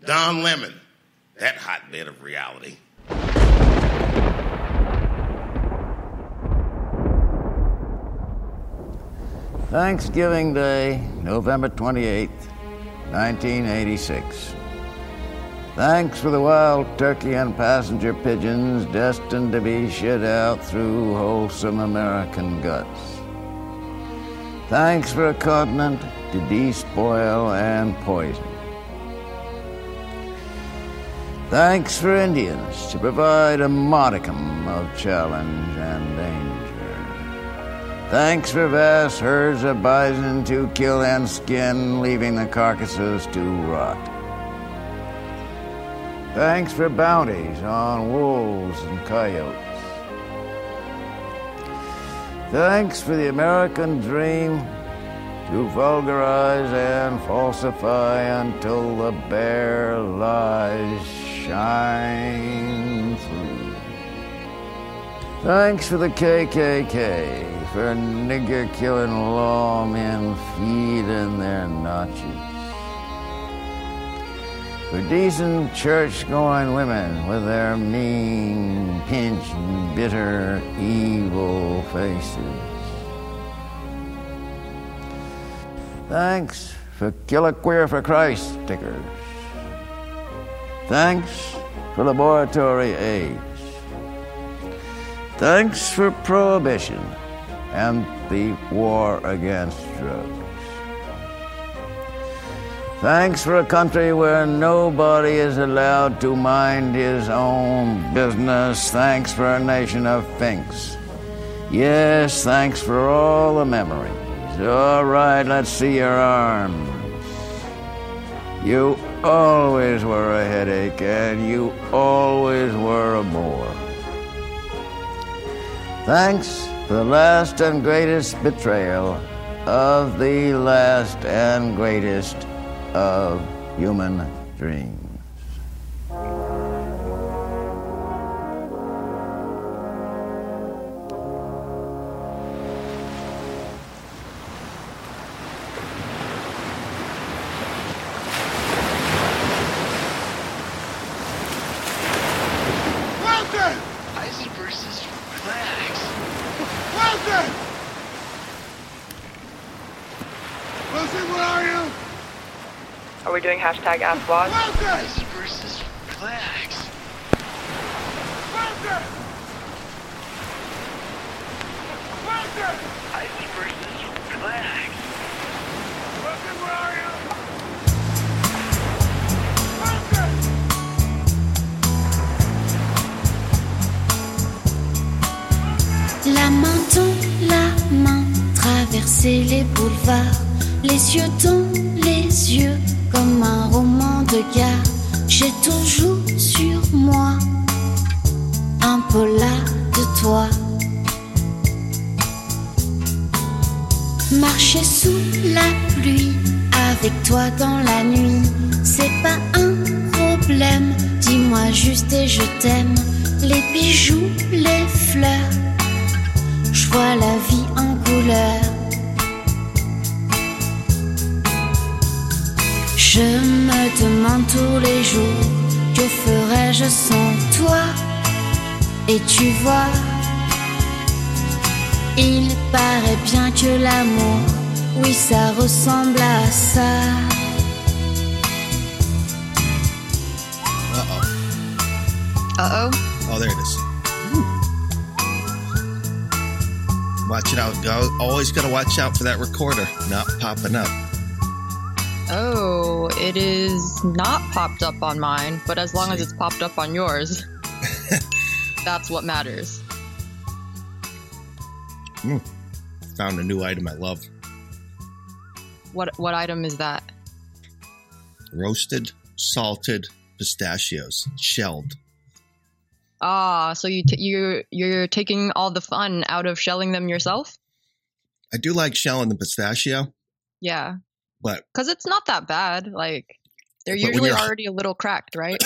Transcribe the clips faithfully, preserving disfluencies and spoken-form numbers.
Don Lemon, that hotbed of reality. Thanksgiving Day, November twenty-eighth, nineteen eighty-six. Thanks for the wild turkey and passenger pigeons destined to be shit out through wholesome American guts. Thanks for a continent to despoil and poison. Thanks for Indians to provide a modicum of challenge and danger. Thanks for vast herds of bison to kill and skin, leaving the carcasses to rot. Thanks for bounties on wolves and coyotes. Thanks for the American dream to vulgarize and falsify until the bare lies shine through. Thanks for the K K K, for nigger-killing lawmen feeding their notches. For decent church-going women with their mean, pinched, bitter, evil faces. Thanks for Kill a Queer for Christ stickers. Thanks for laboratory aids. Thanks for prohibition and the war against drugs. Thanks for a country where nobody is allowed to mind his own business. Thanks for a nation of finks. Yes, thanks for all the memories. All right, let's see your arms. You always were a headache, and you always were a bore. Thanks for the last and greatest betrayal of the last and greatest of human dreams. Walter! Ice versus flags. Walter! Wilson, where are you? Are we doing hashtag AskWad? Ice versus flags. Walter! Walter! Ice versus flags. Wilson, where are you? Walter! La main dans la main, traverser les boulevards, les yeux dans les yeux, comme un roman de gare. J'ai toujours sur moi un polar de toi. Marcher sous la pluie, avec toi dans la nuit, c'est pas un problème. Dis-moi juste et je t'aime. Les bijoux, les fleurs, je vois la vie en couleur. Je me demande tous les jours, que ferais-je sans toi? Et tu vois, il paraît bien que l'amour, oui, ça ressemble à ça. Uh-oh. Uh-oh. Oh, there it is. Watch it out. Go. Always got to watch out for that recorder not popping up. Oh, it is not popped up on mine, but as long See? as it's popped up on yours, that's what matters. Mm. Found a new item I love. What what item is that? Roasted, salted pistachios, shelled. Ah, so you t- you're you're taking all the fun out of shelling them yourself? I do like shelling the pistachio. Yeah. But because it's not that bad. Like they're usually already a little cracked, right?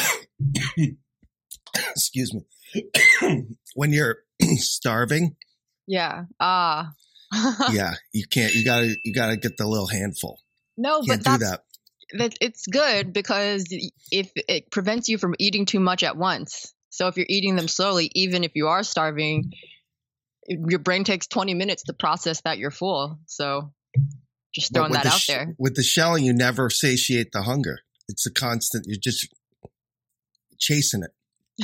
Excuse me. When you're starving. Yeah. Ah. Yeah, you can't. You gotta. You gotta get the little handful. No, you can't but do that's that. that it's good because if it prevents you from eating too much at once. So if you're eating them slowly, even if you are starving, your brain takes twenty minutes to process that you're full. So just throwing that out sh- there. With the shelling, you never satiate the hunger. It's a constant. You're just chasing it.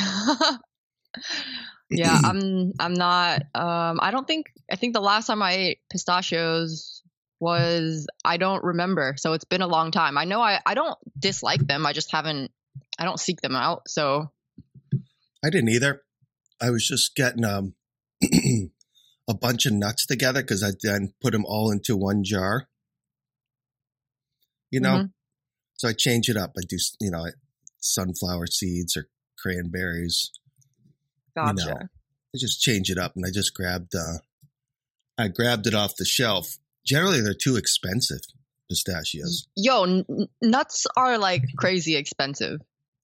Yeah, I'm. I'm not. Um, I don't think. I think the last time I ate pistachios was. I don't remember. So it's been a long time. I know. I. I don't dislike them. I just haven't. I don't seek them out. So. I didn't either. I was just getting um a bunch of nuts together because I then put them all into one jar. You know, mm-hmm. So I change it up. I do, you know, sunflower seeds or cranberries. Gotcha. You know, I just change it up, and I just grabbed. Uh, I grabbed it off the shelf. Generally, they're too expensive, pistachios. Yo, n- nuts are like crazy expensive.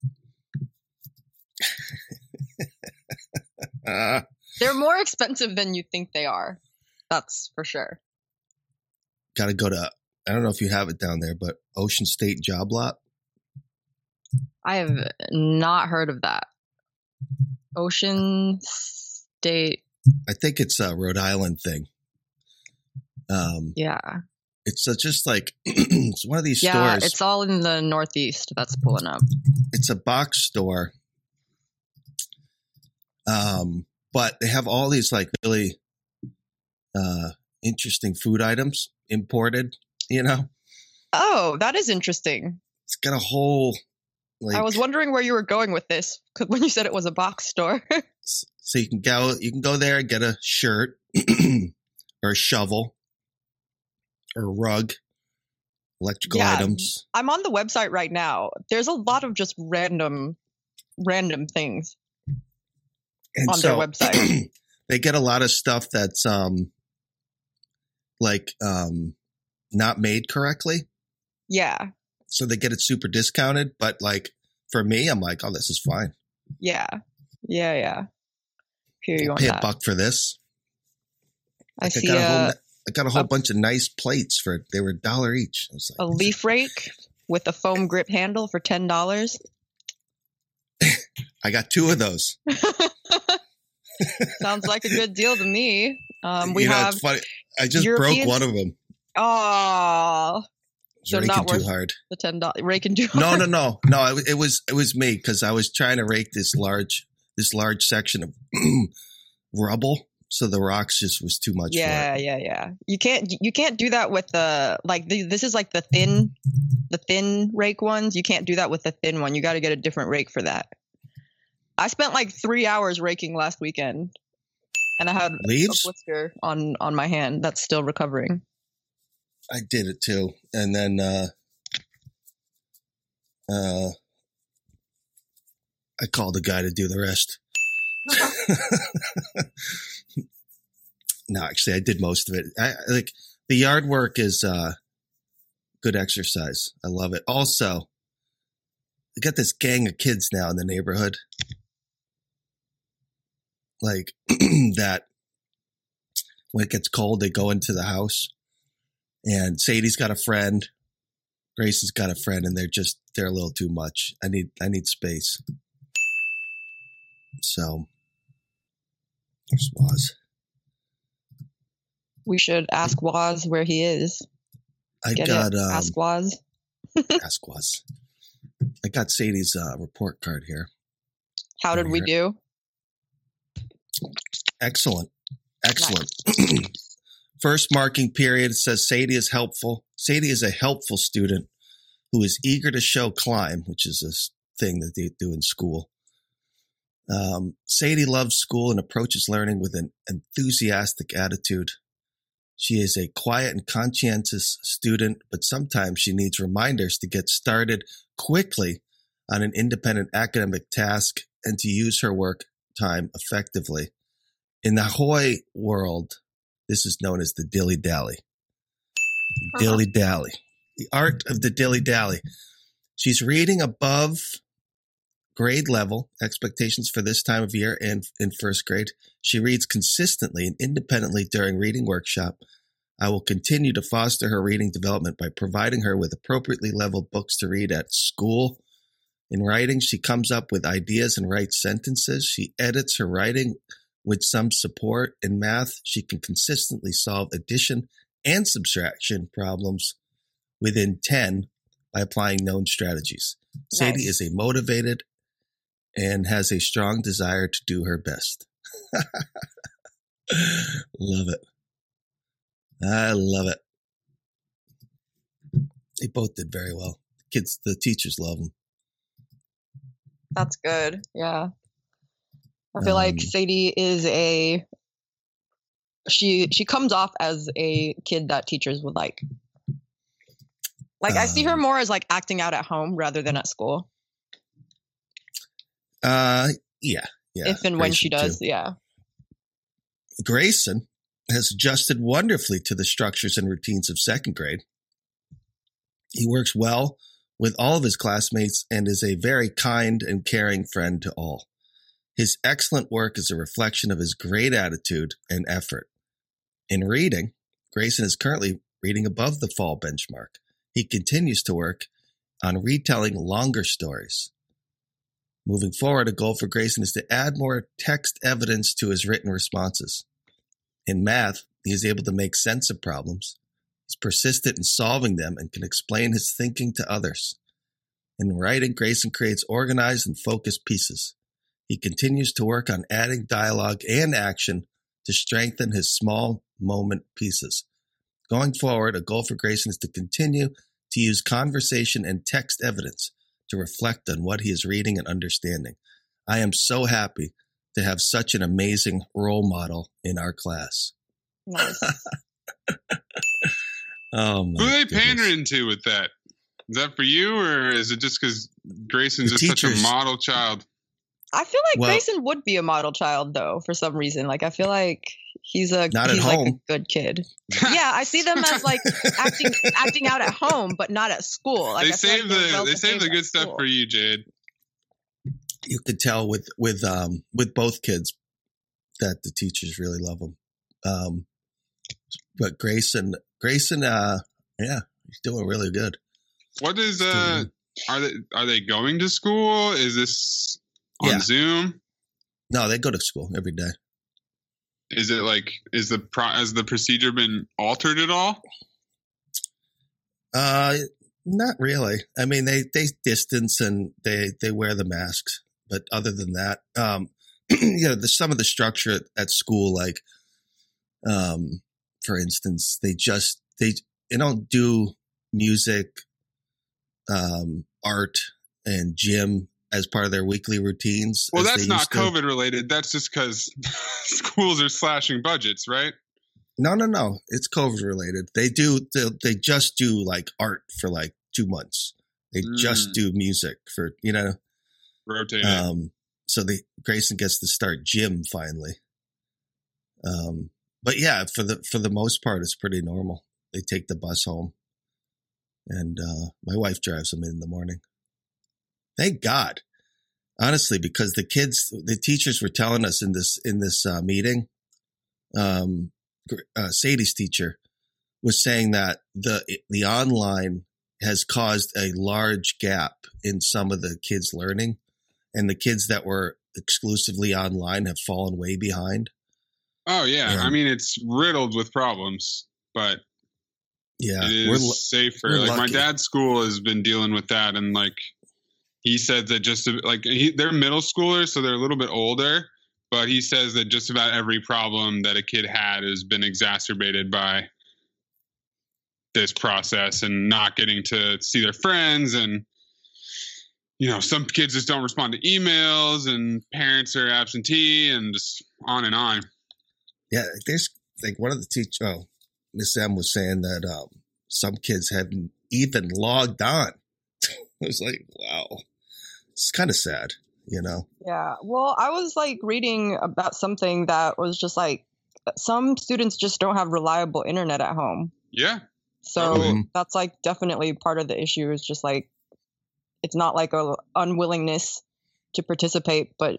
uh, They're more expensive than you think they are. That's for sure. Got to go to. I don't know if you have it down there, but Ocean State Job Lot. I have not heard of that. Ocean State. I think it's a Rhode Island thing. Um, yeah. It's uh, just like it's one of these yeah, stores. Yeah, it's all in the Northeast. That's pulling up. It's a box store. Um, but they have all these like really uh, interesting food items imported, you know? Oh, that is interesting. It's got a whole like, I was wondering where you were going with this because when you said it was a box store. So you can go you can go there and get a shirt or a shovel or a rug, electrical yeah, items. I'm on the website right now. There's a lot of just random random things. And on so, their website. They get a lot of stuff that's um like um not made correctly. Yeah. So they get it super discounted, but like for me, I'm like, oh, this is fine. Yeah. Yeah, yeah. Here you I'll pay that. a buck for this. I like see I got a, a, whole, I got a whole a, bunch of nice plates for they were a dollar each. I was like, a leaf rake with a foam grip handle for ten dollars. I got two of those. Sounds like a good deal to me. Um, we you know, have. It's funny. I just European... broke one of them. Oh, so not worth too hard. The ten dollars raking too hard. No, no, no, no. It, it was it was me because I was trying to rake this large this large section of rubble, so the rocks just was too much. Yeah, for it. yeah, yeah. You can't you can't do that with the like the, this is like the thin the thin rake ones. You can't do that with the thin one. You got to get a different rake for that. I spent like three hours raking last weekend, and I had leaves a blister on on my hand that's still recovering. I did it too, and then uh, uh, I called the guy to do the rest. No, actually, I did most of it. I like the yard work is uh, good exercise. I love it. Also, I got this gang of kids now in the neighborhood. Like that when it gets cold, they go into the house and Sadie's got a friend. Grayson's got a friend and they're just, they're a little too much. I need, I need space. So there's Waz. We should ask Waz where he is. I Get got, it? um, ask Waz. ask Waz. I got Sadie's uh, report card here. How did we do? Excellent. Excellent. Nice. First marking period says Sadie is helpful. Sadie is a helpful student who is eager to show climb, which is this thing that they do in school. Um, Sadie loves school and approaches learning with an enthusiastic attitude. She is a quiet and conscientious student, but sometimes she needs reminders to get started quickly on an independent academic task and to use her work time effectively. In the Hoy world, this is known as the dilly-dally. Uh-huh. Dilly-dally. The art of the dilly-dally. She's reading above grade level expectations for this time of year and in first grade. She reads consistently and independently during reading workshop. I will continue to foster her reading development by providing her with appropriately leveled books to read at school. In writing, she comes up with ideas and writes sentences. She edits her writing with some support. In math, she can consistently solve addition and subtraction problems within ten by applying known strategies. Nice. Sadie is a motivated and has a strong desire to do her best. Love it. I love it. They both did very well. Kids, the teachers love them. That's good. Yeah. I feel Um, like Sadie is a she she comes off as a kid that teachers would like. Like I see her Um, more as like acting out at home rather than at school. Uh, yeah, yeah. if and when she Grayson, does, too. yeah. Grayson has adjusted wonderfully to the structures and routines of second grade. He works well with all of his classmates and is a very kind and caring friend to all. His excellent work is a reflection of his great attitude and effort. In reading, Grayson is currently reading above the fall benchmark. He continues to work on retelling longer stories. Moving forward, a goal for Grayson is to add more text evidence to his written responses. In math, he is able to make sense of problems. He's persistent in solving them and can explain his thinking to others. In writing, Grayson creates organized and focused pieces. He continues to work on adding dialogue and action to strengthen his small moment pieces. Going forward, a goal for Grayson is to continue to use conversation and text evidence to reflect on what he is reading and understanding. I am so happy to have such an amazing role model in our class. Nice. Oh my Who are they goodness. pandering to with that? Is that for you, or is it just because Grayson's The just such a teachers. model child? I feel like Well- Grayson would be a model child though, for some reason. Like I feel like he's a Not at he's like a home. good kid. Yeah, I see them as like acting acting out at home, but not at school. Like they I feel like save they're the well they save the behaved good at stuff school. for you, Jade. You could tell with with um with both kids that the teachers really love them. Um, but Grayson, Grayson, uh, yeah, he's doing really good. What is uh? Are they are they going to school? Is this on Yeah. Zoom? No, they go to school every day. Is it like is the pro, has the procedure been altered at all? Uh, not really. I mean, they they distance and they they wear the masks, but other than that, um, you know, the, some of the structure at, at school, like, um, for instance, they just they they don't do music, um, art, and gym as part of their weekly routines. Well, as that's they not used to. COVID related. That's just because schools are slashing budgets, right? No, no, no. It's COVID related. They do. They, they just do like art for like two months. They just Mm. do music for you know. Rotating. Um, so the Grayson gets to start gym finally. Um, but yeah, for the for the most part, it's pretty normal. They take the bus home, and uh, my wife drives them in the morning. Thank God, honestly, because the kids, the teachers were telling us in this in this uh, meeting. Um, uh, Sadie's teacher was saying that the the online has caused a large gap in some of the kids' learning. And the kids that were exclusively online have fallen way behind. oh yeah. yeah. I mean, it's riddled with problems, but Yeah, it we're is lu- safer. we're Like my lucky. dad's school has been dealing with that, and like he said that just to- like he, they're middle schoolers, so they're a little bit older. But he says that just about every problem that a kid had has been exacerbated by this process and not getting to see their friends. And you know, some kids just don't respond to emails, and parents are absentee, and just on and on. yeah. There's like one of the teachers. Oh, Miss M was saying that um, some kids haven't even logged on. I was like, wow, it's kind of sad, you know. Yeah. Well, I was like reading about something that was just like some students just don't have reliable internet at home. Yeah. So Totally. that's like definitely part of the issue is just like it's not like a unwillingness to participate, but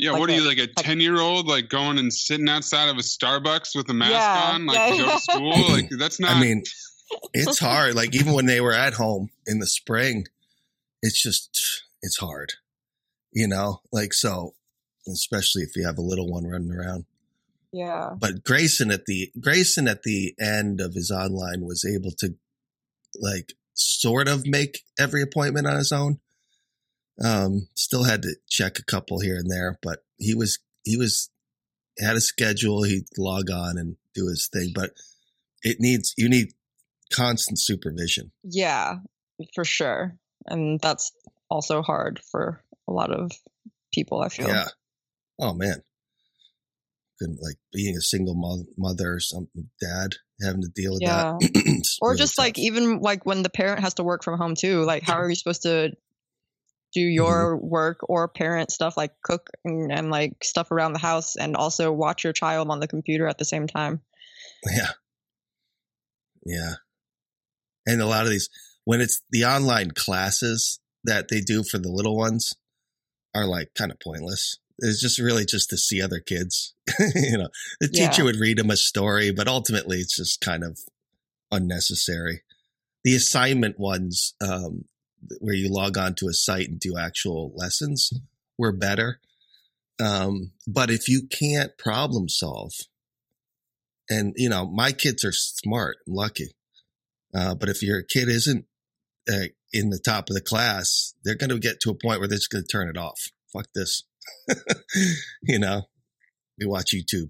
Yeah, Like what are a- you, like a like- ten-year-old, like going and sitting outside of a Starbucks with a mask Yeah, on, like yeah. to go to school? Like that's not. I mean, it's hard. Like even when they were at home in the spring, it's just it's hard. You know, like so, especially if you have a little one running around. Yeah. But Grayson at the Grayson at the end of his online was able to like sort of make every appointment on his own. Um, still had to check a couple here and there, but he was he was had a schedule. He'd log on and do his thing, but it needs you need constant supervision. Yeah, for sure. And that's also hard for a lot of people, I feel. Yeah. Oh man. Couldn't like being a single mo- mother or something, dad having to deal with Yeah. that. It's Or really just tough. like even like when the parent has to work from home too, like how are you supposed to do your Mm-hmm. work or parent stuff like cook and, and like stuff around the house and also watch your child on the computer at the same time? Yeah. Yeah. And a lot of these, when it's the online classes that they do for the little ones are like kind of pointless. It's just really just to see other kids. You know, the teacher Yeah. would read them a story, but ultimately it's just kind of unnecessary. The assignment ones, um, where you log on to a site and do actual lessons were better. Um, but if you can't problem solve, and you know, my kids are smart, I'm lucky. Uh, but if your kid isn't uh, in the top of the class, they're going to get to a point where they're just going to turn it off. Fuck this. You know, we watch YouTube.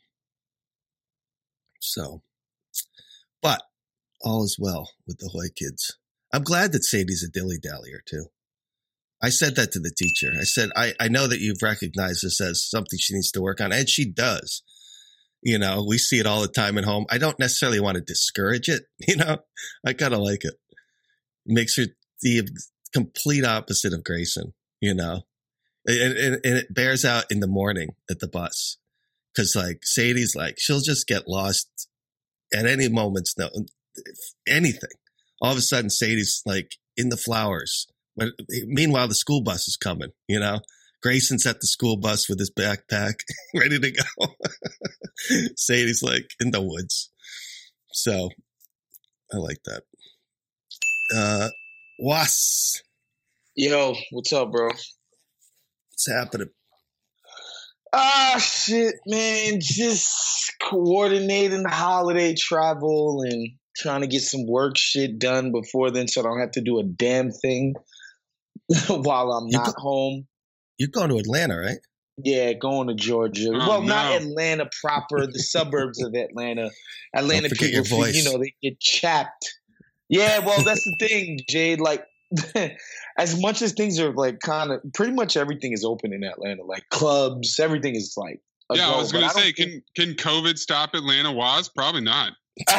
So, but all is well with the Hoy kids. I'm glad that Sadie's a dilly-dallyer too. I said that to the teacher. I said, I, I know that you've recognized this as something she needs to work on, and she does. You know, we see it all the time at home. I don't necessarily want to discourage it. You know, I kind of like it. It makes her the complete opposite of Grayson, you know, and, and, and it bears out in the morning at the bus. Cause like Sadie's like, she'll just get lost at any moments. No, anything. All of a sudden Sadie's like in the flowers. But meanwhile, the school bus is coming, you know, Grayson's at the school bus with his backpack ready to go. Sadie's like in the woods. So I like that. Uh, Was, Yo, what's up, bro? what's happening? Ah, shit, man. Just coordinating the holiday travel and trying to get some work shit done before then so I don't have to do a damn thing while I'm You not go- home. You're going to Atlanta, right? Yeah, going to Georgia. Oh, well, not no. Atlanta proper, the suburbs of Atlanta. Atlanta forget people, your feel- voice. you know, they get chapped. Yeah, well, that's the thing, Jade. Like, as much as things are like kind of, pretty much everything is open in Atlanta. Like clubs, everything is like. a Yeah, go, I was but gonna don't say, think- can can COVID stop Atlanta Was? Probably not.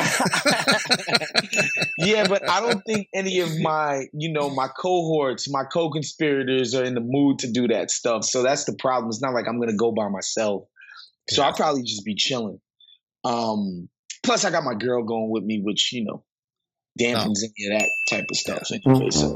Yeah, but I don't think any of my, you know, my cohorts, my co-conspirators are in the mood to do that stuff. So that's the problem. It's not like I'm gonna go by myself. So Yeah. I'll probably just be chilling. Um, plus I got my girl going with me, which, you know, dampens any of that type of stuff anyway. So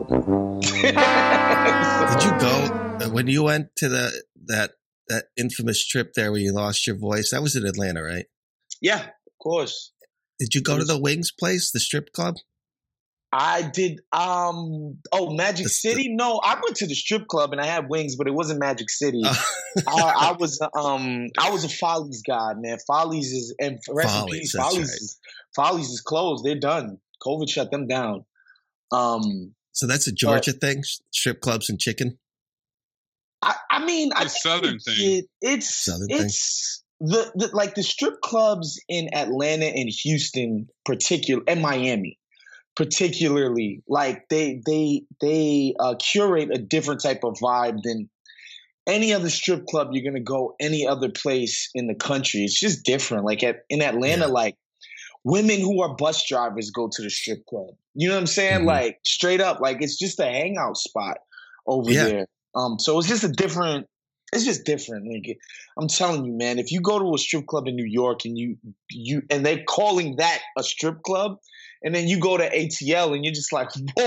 Did you go uh, when you went to the that that infamous trip there where you lost your voice? That was in Atlanta, right? Yeah, of course. Did you go to the Wings place, the strip club? I did. Um. Oh, Magic The- City? No, I went to the strip club and I had wings, but it wasn't Magic City. Oh. I, I was um. I was a Follies guy, man. Follies is and rest in Follies, peace. that's Follies, right. is, Follies is closed. They're done. COVID shut them down. Um. So that's a Georgia thing, strip clubs and chicken. I, I mean, I It's a think Southern we thing. get- It's Southern thing. it's the, the like the strip clubs in Atlanta and Houston, particular, and Miami, particularly. Like they they they uh, curate a different type of vibe than any other strip club you're gonna go any other place in the country. It's just different. Like at in Atlanta, Yeah. like women who are bus drivers go to the strip club. You know what I'm saying? Mhm. Like straight up, like it's just a hangout spot over Yeah. there. Um, so it's just a different. It's just different. Like I'm telling you, man. If you go to a strip club in New York and you you and they're calling that a strip club, and then you go to A T L and you're just like, whoa,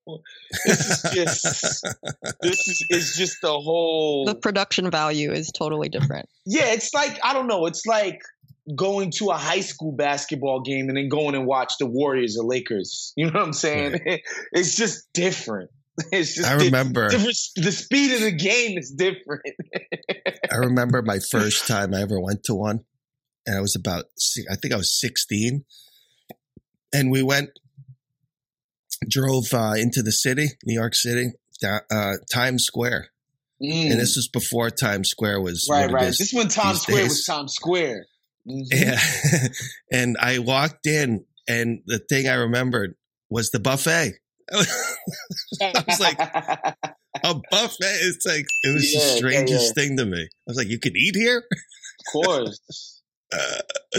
This is just this is it's just the whole The production value is totally different. Yeah, it's like I don't know, it's like going to a high school basketball game and then going and watch the Warriors or Lakers. You know what I'm saying? Right. It's just different. It's just I remember different. The speed of the game is different. I remember my first time I ever went to one, and I was about, I think I was sixteen, and we went, drove uh, into the city, New York City, uh, Times Square, mm. and this was before Times Square was right, what it right. is This when Times Square days. was Times Square. Mm-hmm. Yeah, and I walked in, and the thing I remembered was the buffet. I was like, a buffet? It's like, it was yeah, the strangest yeah, yeah. thing to me. I was like, you can eat here? Of course. Uh,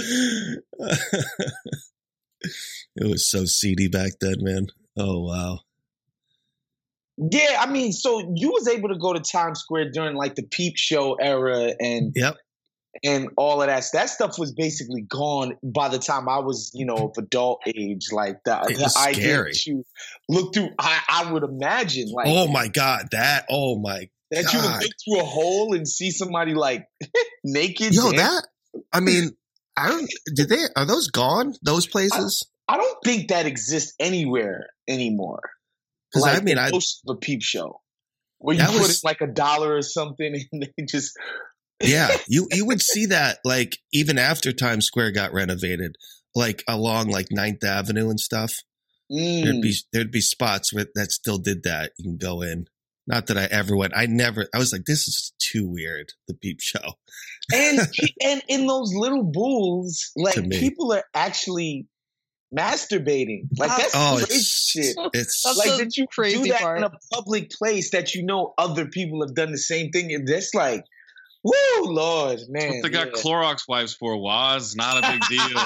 it was so seedy back then, man. Oh, wow. Yeah, I mean, so you was able to go to Times Square during like the Peep Show era and yep. and all of that. That stuff was basically gone by the time I was, you know, of adult age. Like the, the idea that you look through, I, I would imagine, like, oh my god, that, oh my that god, you would look through a hole and see somebody like naked. Yo, dancing. that, I mean, I don't. Did they? Are those gone? Those places? I, I don't think that exists anywhere anymore. Because like I mean, I host of a Peep Show where you put was, in like a dollar or something and they just. Yeah, you you would see that like even after Times Square got renovated, like along like Ninth Avenue and stuff. Mm. There'd be there'd be spots where that still did that. You can go in. Not that I ever went. I never. I was like, this is too weird. The Peep Show. And and in those little booths, like people are actually masturbating. Like that's oh, crazy it's, shit. It's that's like that you crazy do that part. in a public place that you know other people have done the same thing. And that's like. Woo, Lord, man. That's what they got yeah. Clorox wipes for, Waz. It's not a big deal.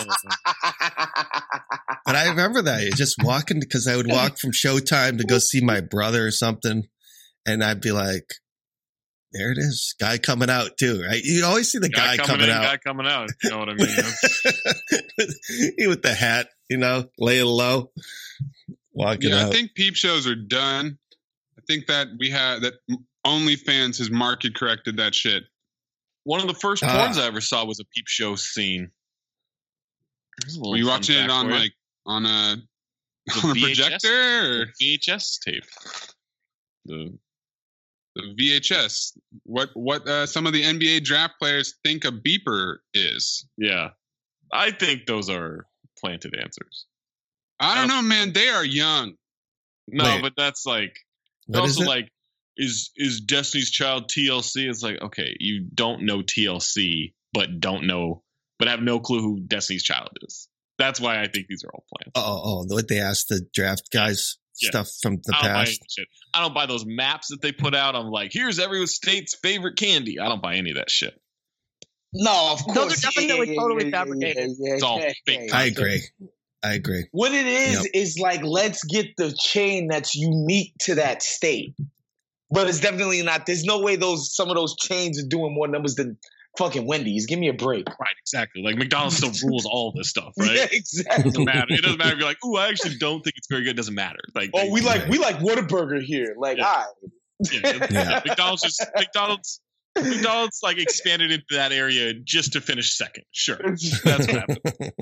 But I remember that. Just walking, because I would walk from Showtime to go see my brother or something, and I'd be like, there it is. Guy coming out, too, right? You always see the guy, guy coming, coming in, out. Guy coming out. You know what I mean? He with the hat, you know, laying low, walking yeah, out. I think peep shows are done. I think that we had, that OnlyFans has market corrected that shit. One of the first Uh, porns I ever saw was a Peep Show scene. Were you watching it on like on a, on a V H S, projector or V H S tape? The the V H S? What what uh, some of the N B A draft players think a beeper is? yeah, I think those are planted answers. I don't know, man. They are young. No, Wait. but that's like What is also it? like is is Destiny's Child T L C? It's like, okay, you don't know T L C, but don't know, but have no clue who Destiny's Child is. That's why I think these are all planned. Oh, oh, what they asked the draft guys Yeah. stuff from the I don't buy past. any shit. I don't buy those maps that they put out. I'm like, here's every state's favorite candy. I don't buy any of that shit. No, of Those course. are definitely totally yeah, fabricated. yeah, It's all yeah, fake. yeah. I agree. I agree. What it is Yep. is like let's get the chain that's unique to that state. But it's definitely not. There's no way those some of those chains are doing more numbers than fucking Wendy's. Give me a break. Right, exactly. Like McDonald's still rules all this stuff, right? Yeah, It exactly. doesn't matter. It doesn't matter if you're like, ooh, I actually don't think it's very good. It doesn't matter. Like, Oh, they- we like we like Whataburger here. Like, Yeah. all right. yeah, it's- Yeah. McDonald's just McDonald's McDonald's like expanded into that area just to finish second. Sure, that's what happened.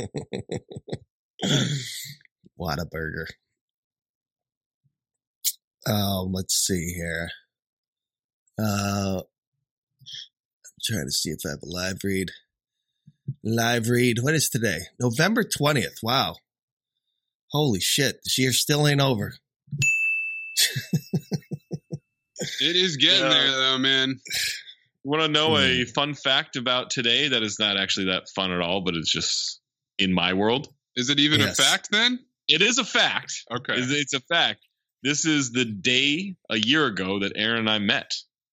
Whataburger. Um, let's see here. Uh, I'm trying to see if I have a live read. Live read. What is today? November twentieth. Wow. Holy shit. This year still ain't over. It is getting Yeah. there though, man. Want to know a Hmm. fun fact about today that is not actually that fun at all, but it's just in my world? Is it even Yes. a fact then? It is a fact. Okay. It's, it's a fact. This is the day a year ago that Aaron and I met.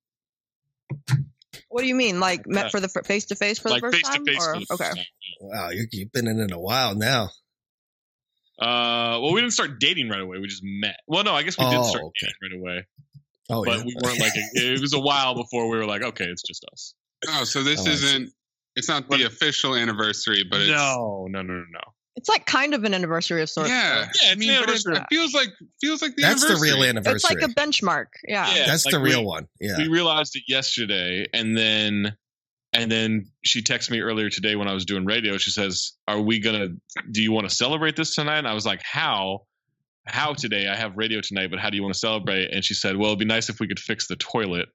What do you mean? Like met for the face to face for Like the first face to time? face Or- for the first okay. time. Wow. You're, you've been in it a while now. Uh, well, we didn't start dating right away. We just met. Well, no, I guess we did Oh, start okay. dating right away, Oh, but yeah. we weren't like. It was a while before we were like, okay, it's just us. Oh, so this Oh, I see. isn't. It's not the official anniversary, but it's No, no, no, no, no. It's like kind of an anniversary of sorts. Yeah, Yeah, I it's mean, an but it, anniversary. it feels like feels like the That's the anniversary. real anniversary. It's like a benchmark. Yeah. Yeah. That's like the real we- one. Yeah. We realized it yesterday, and then and then she texted me earlier today when I was doing radio. She says, "Are we gonna? Do you want to celebrate this tonight?" And I was like, "How? How today? I have radio tonight, but how do you want to celebrate?" And she said, "Well, it'd be nice if we could fix the toilet."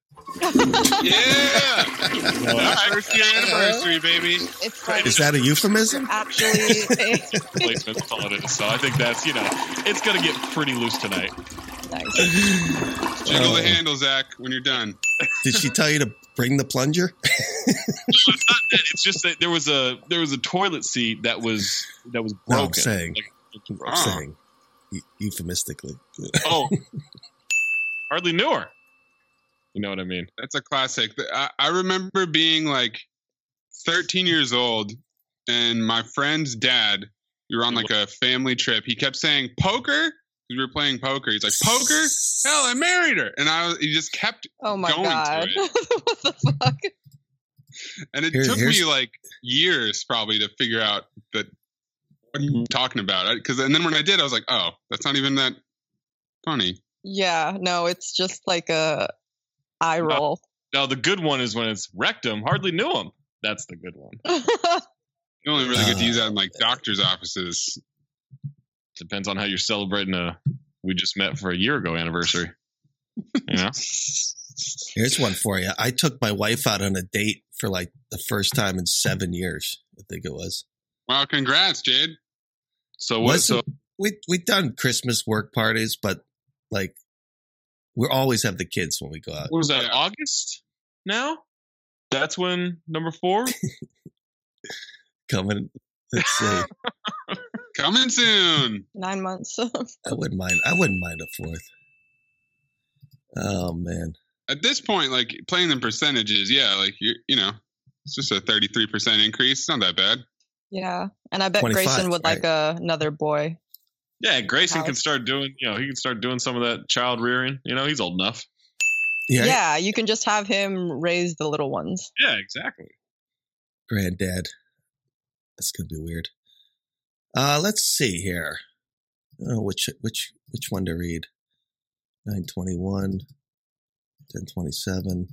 Yeah, Well, first year anniversary, baby. It's like Is that a euphemism? actually a Placement, call it is. So I think that's you know, it's gonna get pretty loose tonight. nice. Jiggle the Oh. handle, Zach, when you're done. Did she tell you to bring the plunger? It's not that. It's just that there was a there was a toilet seat that was that was No, I'm broken. saying. Like, I'm Oh. saying eu- euphemistically. oh, hardly knew her. You know what I mean? That's a classic. I, I remember being like thirteen years old, and my friend's dad, we were on like a family trip. He kept saying poker. We were playing poker. He's like, poker? Hell, I married her. And I was, he just kept Oh my going god. to it. What the fuck? And it Here- took here's- me like years probably to figure out that what are you talking about? Because and then when I did, I was like, oh, that's not even that funny. Yeah, no, it's just like a eye roll. Now the good one is when it's rectum. Hardly knew him. That's the good one. You only really get to Uh, use that in like doctors' offices. Depends on how you're celebrating a we just met for a year ago anniversary. You know? Here's one for you. I took my wife out on a date for like the first time in seven years. I think it was. Wow, congrats, Jade. So what? So Wasn't- We we done Christmas work parties, but like we always have the kids when we go out. what was that? Yeah. August now? That's when number four. Coming. Let's see. Coming soon. Nine months. I wouldn't mind. I wouldn't mind a fourth. Oh man. At this point, like playing the percentages, yeah, like you you know, it's just a thirty-three percent increase. It's not that bad. Yeah. And I bet twenty-five, Grayson would like a, another boy. Yeah, Grayson can House. start doing. You know, he can start doing some of that child rearing. You know, he's old enough. Yeah. Yeah, you can just have him raise the little ones. Yeah, exactly. Granddad. That's gonna be weird. Uh, let's see here. Oh, which which which one to read? Nine twenty one, ten twenty seven,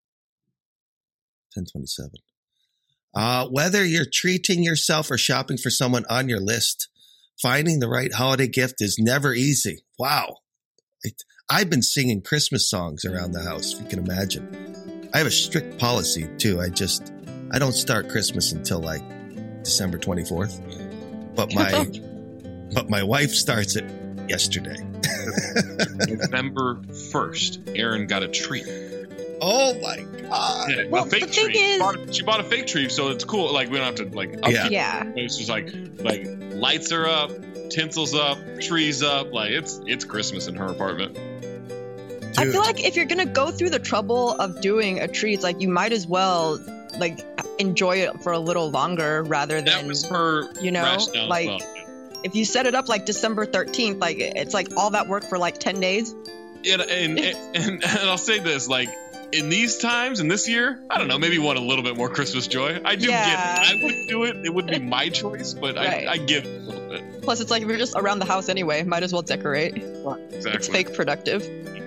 ten twenty seven. Uh, whether you're treating yourself or shopping for someone on your list, finding the right holiday gift is never easy. Wow. It, I've been singing Christmas songs around the house, if you can imagine. I have a strict policy too. I just I don't start Christmas until like December twenty-fourth. But my but my wife starts it yesterday. November first, Aaron got a treat. Oh my god. Yeah, Well, a fake the thing tree. is- She bought, she bought a fake tree, so it's cool. Like we don't have to like upkeep Yeah. Yeah. it. It's just like like lights are up, tinsels up, trees up. Like it's it's Christmas in her apartment. I Dude. feel like if you're gonna go through the trouble of doing a tree, it's like you might as well like enjoy it for a little longer rather That than was her, you know, rationale as like well. if you set it up like December thirteenth, like it's like all that work for like ten days. And, and, and, and I'll say this, like, in these times, in this year, I don't know, maybe want a little bit more Christmas joy. I do Yeah. get it. I would do it. It wouldn't be my choice, but Right. I, I give it a little bit. Plus, it's like if you're just around the house anyway, might as well decorate. Exactly. It's fake productive.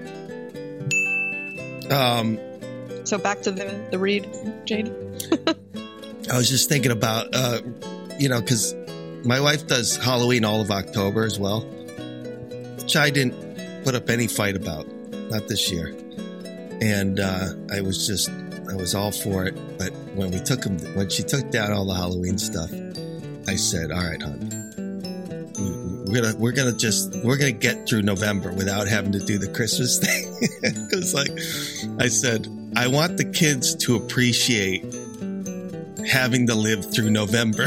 Um, So back to the the read, Jade. I was just thinking about, uh, you know, because my wife does Halloween all of October as well, which I didn't put up any fight about, not this year. And uh, I was just, I was all for it. But when we took them, when she took down all the Halloween stuff, I said, "All right, hon, we're gonna, we're gonna just, we're gonna get through November without having to do the Christmas thing." Because, like, I said, I want the kids to appreciate having to live through November.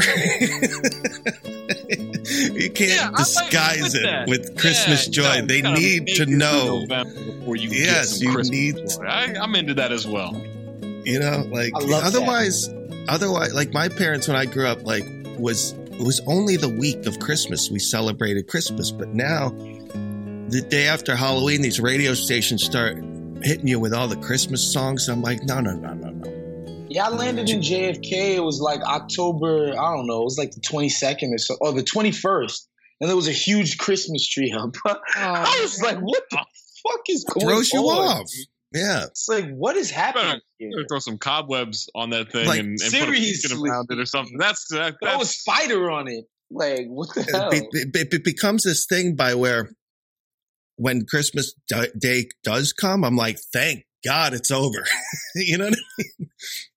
You can't Yeah, I'm like- disguise with it that. with Christmas Yeah, joy. no, they you gotta need make to it through know, November before you Yes, get some you Christmas need- joy. I, I'm into that as well. you know, like I love that. otherwise, otherwise, like my parents when I grew up, like was it was only the week of Christmas we celebrated Christmas, but now the day after Halloween, these radio stations start hitting you with all the Christmas songs. I'm like, no, no, no, no, no. Yeah, I landed in J F K. It was like October, I don't know, it was like the twenty-second or so, or the twenty-first. And there was a huge Christmas tree up. I was like, what the fuck is going on? Throws you off. Yeah. It's like, what is happening here? Better throw some cobwebs on that thing Like, and, and put a beacon seriously. around it or something. That's that, There that's was spider on it. Like, what the hell? It, it, it becomes this thing by where when Christmas d- Day does come, I'm like, thank God it's over. You know what I mean?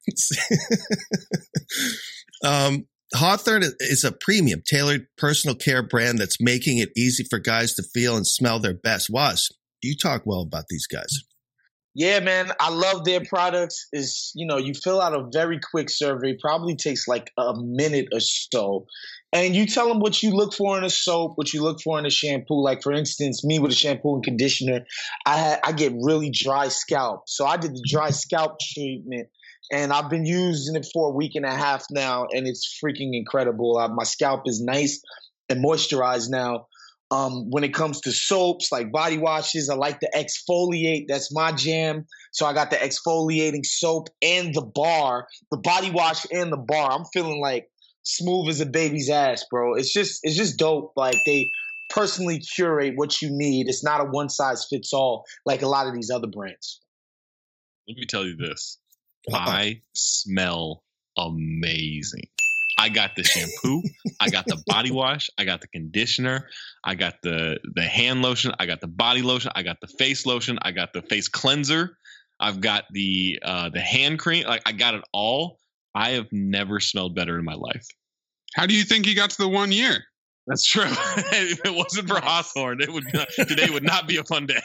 um, Hawthorne is a premium, tailored personal care brand that's making it easy for guys to feel and smell their best. Was, you talk well about these guys. Yeah, man, I love their products. Is you know, you fill out a very quick survey, probably takes like a minute or so, and you tell them what you look for in a soap, what you look for in a shampoo. Like for instance, me with a shampoo and conditioner, I had, I get really dry scalp, so I did the dry scalp treatment, and I've been using it for a week and a half now, and it's freaking incredible. Uh, my scalp is nice and moisturized now. Um, when it comes to soaps, like body washes, I like to exfoliate. That's my jam. So I got the exfoliating soap and the bar, the body wash and the bar. I'm feeling like smooth as a baby's ass, bro. It's just, it's just dope. Like they personally curate what you need. It's not a one size fits all like a lot of these other brands. Let me tell you this. Uh-oh. I smell amazing. I got the shampoo, I got the body wash, I got the conditioner, I got the the hand lotion, I got the body lotion, I got the face lotion, I got the face cleanser, I've got the uh, the hand cream. Like I got it all. I have never smelled better in my life. How do you think he got to the one year? That's true. If it wasn't for Hawthorne, it would not, today would not be a fun day.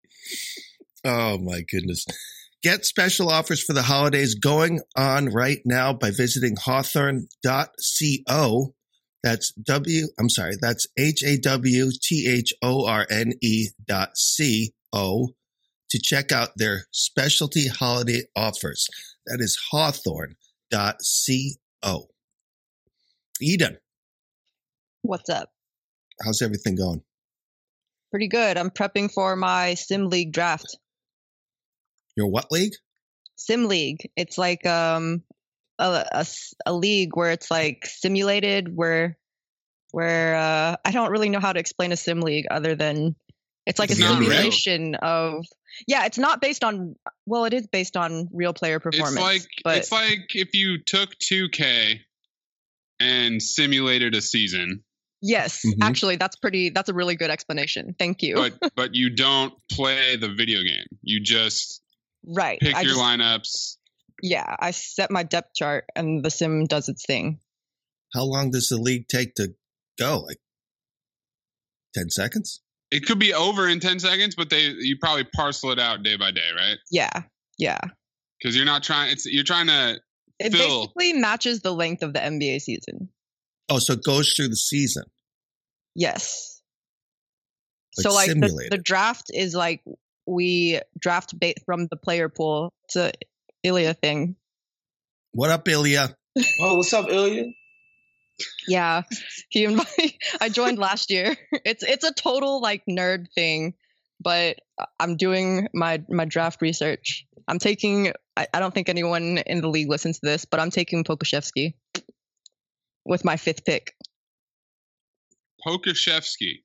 Oh my goodness. Get special offers for the holidays going on right now by visiting hawthorne dot co. That's W, I'm sorry, that's H A W T H O R N E dot C O to check out their specialty holiday offers. That is hawthorne dot co. Eden, What's up? how's everything going? Pretty good. I'm prepping for my Sim League draft. Your what league? Sim League. It's like um a, a s- a league where it's like simulated, where where uh, I don't really know how to explain a sim league other than it's like It's a not real. simulation of yeah. It's not based on well, it is based on real player performance. It's like but it's like if you took two K and simulated a season, yes, Mhm. actually, that's pretty. That's a really good explanation. Thank you. but but you don't play the video game. You just right. pick I your just, lineups. yeah, I set my depth chart and the sim does its thing. How long does the league take to go? Like ten seconds? It could be over in ten seconds, but they you probably parcel it out day by day, right? Yeah, yeah. Because you're not trying. It's you're trying to. It Phil. basically matches the length of the N B A season. Oh, so it goes through the season. Yes. Like so like the, simulated. the draft is like we draft bait from the player pool. It's a Ilya thing. What up, Ilya? Oh, what's up, Ilya? Yeah, he invited. I joined last year. It's it's a total like nerd thing, but I'm doing my my draft research. I'm taking. I, I don't think anyone in the league listens to this, but I'm taking Pokuševski with my fifth pick. Pokuševski. I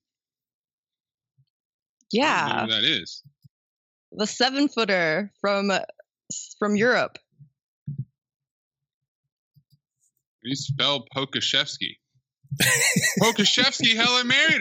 Yeah, don't know who that is. the seven footer from from Europe. How do you spell Pokuševski? Pokuševski, hell, I married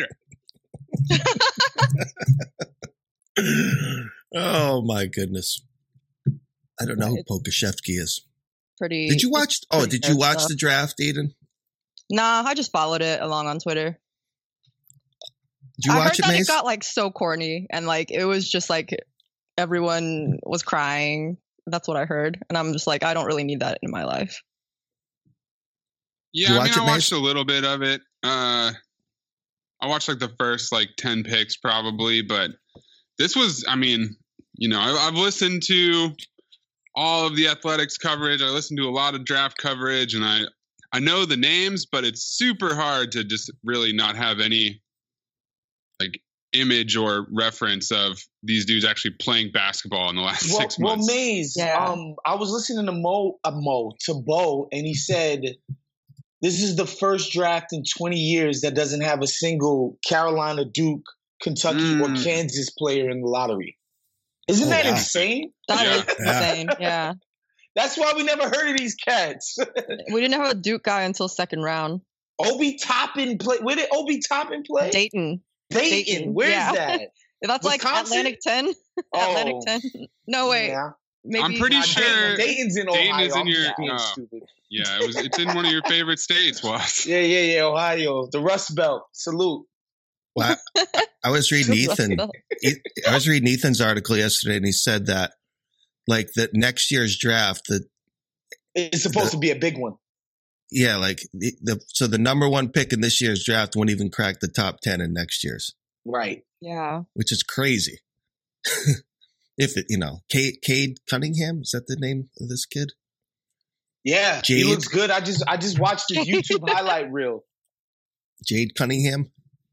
her. Oh my goodness. I don't know who Pokuševski is. Pretty. Did you watch? Oh, pretty did you nerd watch stuff. the draft, Eden? Nah, I just followed it along on Twitter. Did you I watch heard it, that Mace? it got like so corny and like it was just like everyone was crying. That's what I heard, and I'm just like, I don't really need that in my life. Yeah, You I watch mean, it, I watched Mace? a little bit of it. Uh, I watched like the first like ten picks probably, but this was, I mean, you know, I, I've listened to all of the athletics coverage. I listened to a lot of draft coverage, and I I know the names, but it's super hard to just really not have any like image or reference of these dudes actually playing basketball in the last well, six well, months. Maze, Yeah. um, I was listening to Mo, uh, Mo to Bo, and he said this is the first draft in twenty years that doesn't have a single Carolina, Duke, Kentucky, or Mm. Kansas player in the lottery. Isn't Oh, that wow. insane? That Yeah. is insane. Yeah. That's why we never heard of these cats. We didn't have a Duke guy until second round. Obi Toppin play. Where did Obi Toppin play? Dayton. Dayton. Dayton, Where's yeah. that? That's like Wisconsin? Atlantic ten. Atlantic Oh. ten. No, wait. Yeah. Maybe I'm pretty Nah, sure Dayton- Dayton's in Dayton Ohio. is in I'm your- just being oh. stupid. Yeah, it was. It's in one of your favorite states, Was. Yeah, yeah, yeah. Ohio, the Rust Belt. Salute. Well, I, I was reading Ethan. Rust I was reading Ethan's article yesterday, and he said that, like, that next year's draft, that It's supposed to be a big one. yeah, like the, the so the number one pick in this year's draft won't even crack the top ten in next year's, Right. Yeah. which is crazy. If it, you know, Cade, Cade Cunningham, is that the name of this kid? Yeah, Jade. he looks good. I just I just watched his YouTube highlight reel. Jade Cunningham.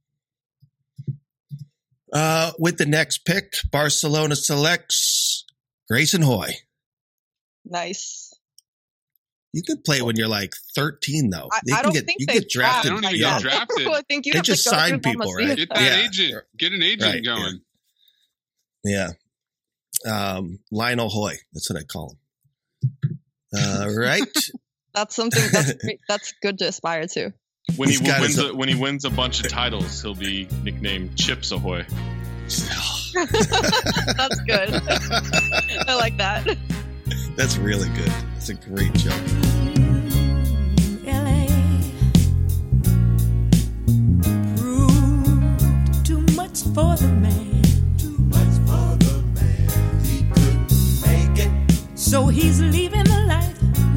Uh, with the next pick, Barcelona selects Grayson Hoy. Nice. You can play when you're like thirteen, though. I- You I can don't get think you they get drafted. draft. They don't even young. get drafted. I think you They have just to go sign through people, Mamacita. right? Get that Yeah. agent. Get an agent Right, going. Yeah. Um, Lionel Hoy. That's what I call him. Uh, right. That's something that's great. That's good to aspire to. When he He's got wins, his- a, when he wins a bunch of titles, he'll be nicknamed Chips Ahoy. That's good. I like that. That's really good. That's a great joke. L A proved too much for the man. Too much for the man. He couldn't make it. So he's leaving the life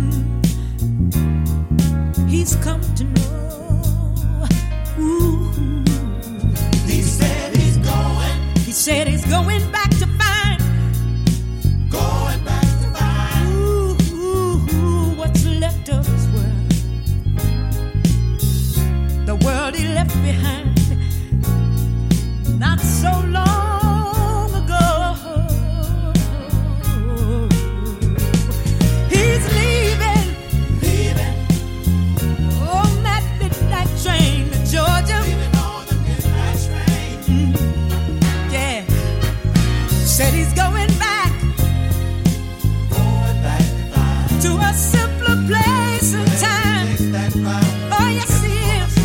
he's come to know. Ooh. He said he's going. He said he's going back to find. Going back to find. Ooh, ooh, ooh, what's left of his world. The world he left behind. Not so long ago. He's leaving. Leaving. On that midnight train to Georgia. Leaving on the midnight train. Mm, yeah. Said he's going back. Going back to find. To a simpler place and time. Oh, yes, he is.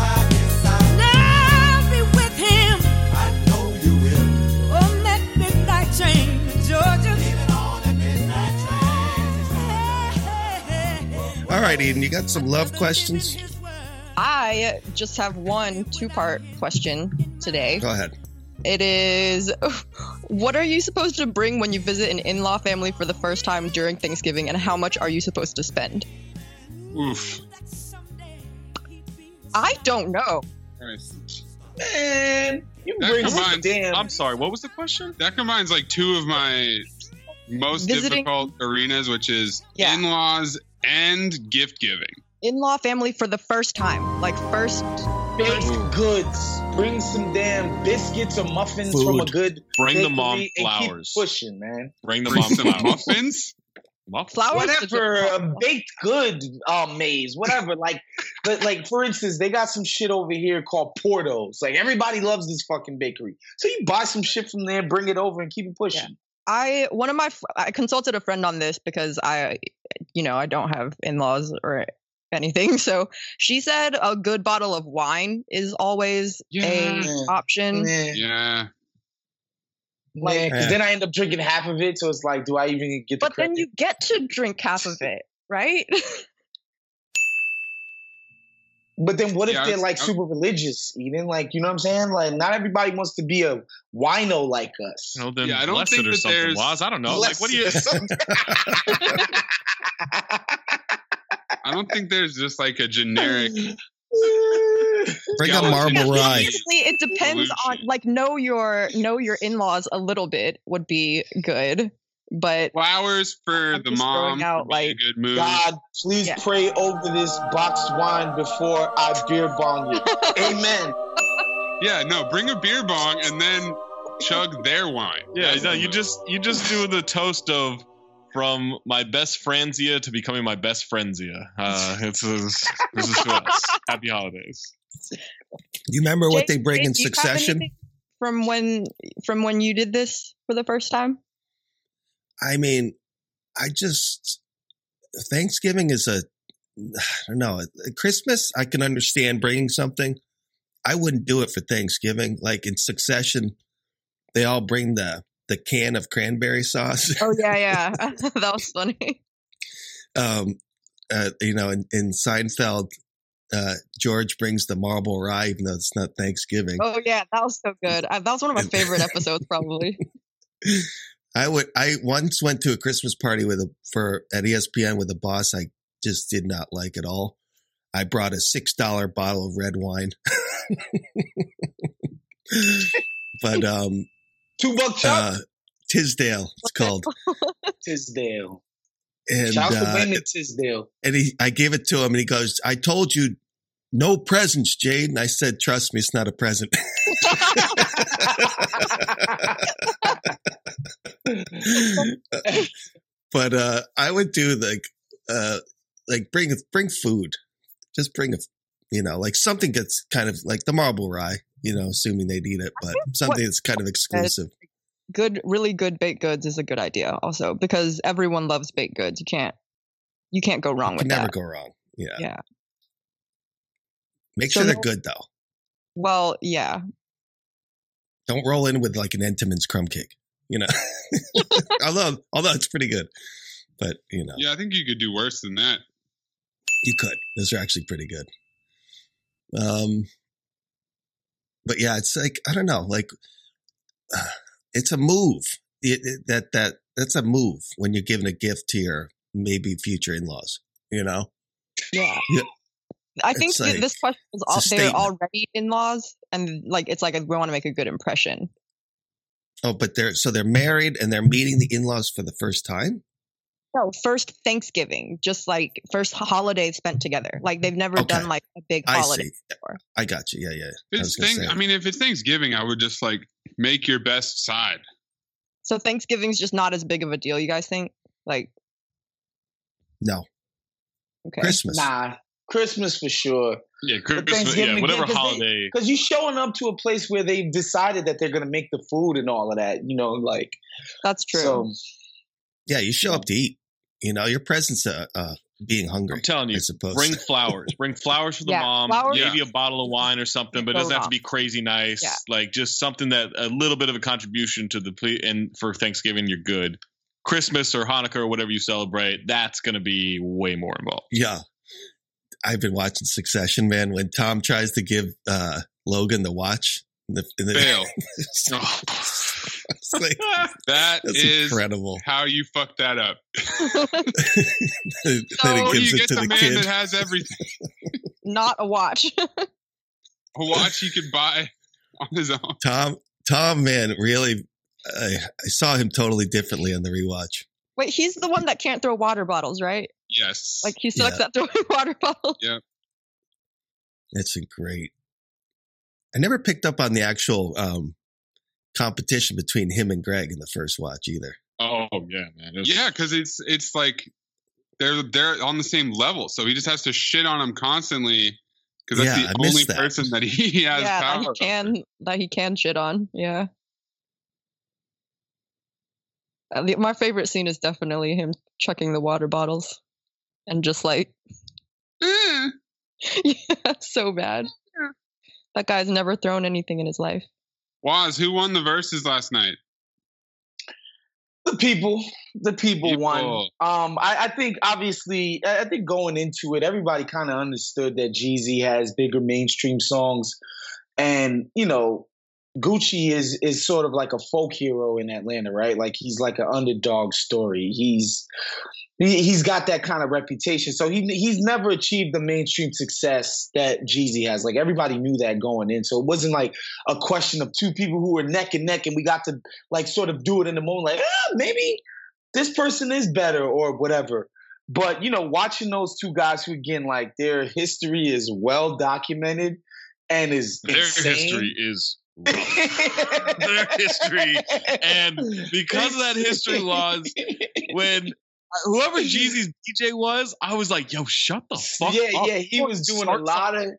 Now be with him. I know you will. On that midnight train to Georgia. Leaving on that midnight train. All right, Eden, you got some love questions? I just have one two-part question today. Go ahead. It is, what are you supposed to bring when you visit an in-law family for the first time during Thanksgiving, and how much are you supposed to spend? Oof. I don't know. Man, you That bring combines- damn. I'm sorry, what was the question? That combines like two of my most Visiting- difficult arenas, which is Yeah. in-laws and gift giving. In-law family for the first time, like first. baked goods. Bring some damn biscuits or muffins Food. from a good Bring the mom bakery and keep flowers. pushing, man. Bring the Bring mom some flowers. muffins. Muffins? Flowers is Whatever, a difficult. baked good uh, maze, whatever. Like, but like for instance, they got some shit over here called Portos. Like everybody loves this fucking bakery, so you buy some shit from there, bring it over, and keep it pushing. I one of my fr- I consulted a friend on this because I, you know, I don't have in-laws or anything. So she said a good bottle of wine is always Yeah. a option. Yeah, Yeah. like, because Yeah. then I end up drinking half of it, so it's like, do I even get the But then credit? you get to drink half of it, right? But then what if Yeah, I they're was- like I- super religious, even? Like, you know what I'm saying? Like, not everybody wants to be a wino like us. You know, then Yeah, I don't bless think it or that something. there's- Waz, I don't know. Like, what do you? I don't think there's just like a generic. Bring a Skeleton. marble rye. Obviously, it depends on Solution. like know your know your in-laws a little bit would be good, but Flowers for I'm the just throwing mom. out, would be a like- good move. God, please Yeah. pray over this boxed wine before I beer bong you. Amen. Yeah, no, bring a beer bong and then chug their wine. Yeah, That's no, the you move. just you just do the toast of from my best Franzia to becoming my best Frenzia. Uh, it's this is to us. Happy holidays. You remember what Jay- they bring Jay, in do you have Succession? anything from when from when you did this for the first time? I mean, I just Thanksgiving is a I don't know. Christmas, I can understand bringing something. I wouldn't do it for Thanksgiving. Like in Succession, they all bring the the can of cranberry sauce. Oh yeah, yeah, that was funny. um, uh, you know, in, in Seinfeld, uh, George brings the marble rye, even though it's not Thanksgiving. Oh yeah, that was so good. I, that was one of my favorite episodes, probably. I would. I once went to a Christmas party with a for at E S P N with a boss I just did not like at all. I brought a six dollar bottle of red wine, but um, Two buck chuck. uh, Tisdale it's called, Tisdale. and Shout out to uh, Raymond Tisdale. and he I gave it to him, and he goes, "I told you, no presents, Jade." And I said, "Trust me, it's not a present." But uh, I would do like, uh, like bring bring food, just bring a, you know, like something that's kind of like the marble rye, you know, assuming they'd eat it, but something that's kind of exclusive. Good, really good baked goods is a good idea, also because everyone loves baked goods. You can't, you can't go wrong You with can never that. go wrong. Yeah. Yeah. Make So sure they're no- good though. Well, yeah. Don't roll in with like an Entenmann's crumb cake, you know. although although it's pretty good, but you know, Yeah, I think you could do worse than that. you could. Those are actually pretty good. Um, but yeah, it's like I don't know, like uh, it's a move. It, it, that that that's a move when you're giving a gift to your maybe future in-laws. You know, Yeah. Yeah. I think It's th- like- this question is it's a all, they're statement. already in-laws, and like it's like we want to make a good impression. oh, but they're so they're married and they're meeting the in-laws for the first time. No, first Thanksgiving, just like first holiday spent together. Like they've never Okay. done like a big I holiday see. before. I got you. Yeah, yeah. If I was it's gonna thing, say. I mean, if it's Thanksgiving, I would just like make your best side. So Thanksgiving's just not as big of a deal, you guys think? Like, No, okay. Christmas. Nah, Christmas for sure. Yeah, But Christmas. Thanksgiving Yeah, whatever again, 'cause they- holiday. Because you're showing up to a place where they've decided that they're going to make the food and all of that. You know, like That's true. so. Yeah, you show up to eat. You know, your presence uh, uh being hungry. I'm telling you, I suppose. bring flowers. Bring flowers for the Yeah, mom. flowers- Maybe a bottle of wine or something, but it Go doesn't have to wrong. be crazy nice. Yeah. Like just something that a little bit of a contribution to the ple- and for Thanksgiving, you're good. Christmas or Hanukkah or whatever you celebrate, that's going to be way more involved. Yeah. I've been watching Succession, man. When Tom tries to give uh, Logan the watch, in the, in the, Fail. it's Oh, it's like, that that's is incredible. how you fucked that up. then So- he Or gives you it get to the the man kid. that has everything. Not a watch. A watch he could buy on his own. Tom, Tom, man, really, I, I saw him totally differently on the rewatch. Wait, he's the one that can't throw water bottles, right? Yes. Like he sucks Yeah. at throwing water bottles. It's a great. I never picked up on the actual um, competition between him and Greg in the first watch either. Oh yeah, man. It was- Yeah, because it's it's like they're they're on the same level, so he just has to shit on him constantly because that's Yeah, I the missed only that. person that he has Yeah, that power. he over. can that he can shit on. Yeah. Uh, the, my favorite scene is definitely him chucking the water bottles, and just like, Eh. yeah, so bad. That guy's never thrown anything in his life. Waz, who won the verses last night? The people, the people, People. won. Um, I, I think obviously, I I think going into it, everybody kind of understood that Jeezy has bigger mainstream songs, and you know, Gucci is is sort of like a folk hero in Atlanta, right? Like he's like an underdog story. He's he, he's got that kind of reputation. So he he's never achieved the mainstream success that Jeezy has. Like everybody knew that going in. So it wasn't like a question of two people who were neck and neck and we got to like sort of do it in the moment, like, ah, maybe this person is better or whatever. But, you know, watching those two guys who, again, like their history is well documented and is Their insane. history is rough. Their history, and because of that history, was when whoever Jeezy's D J was, I was like, "Yo, shut the fuck yeah, up!" Yeah, he was doing a lot of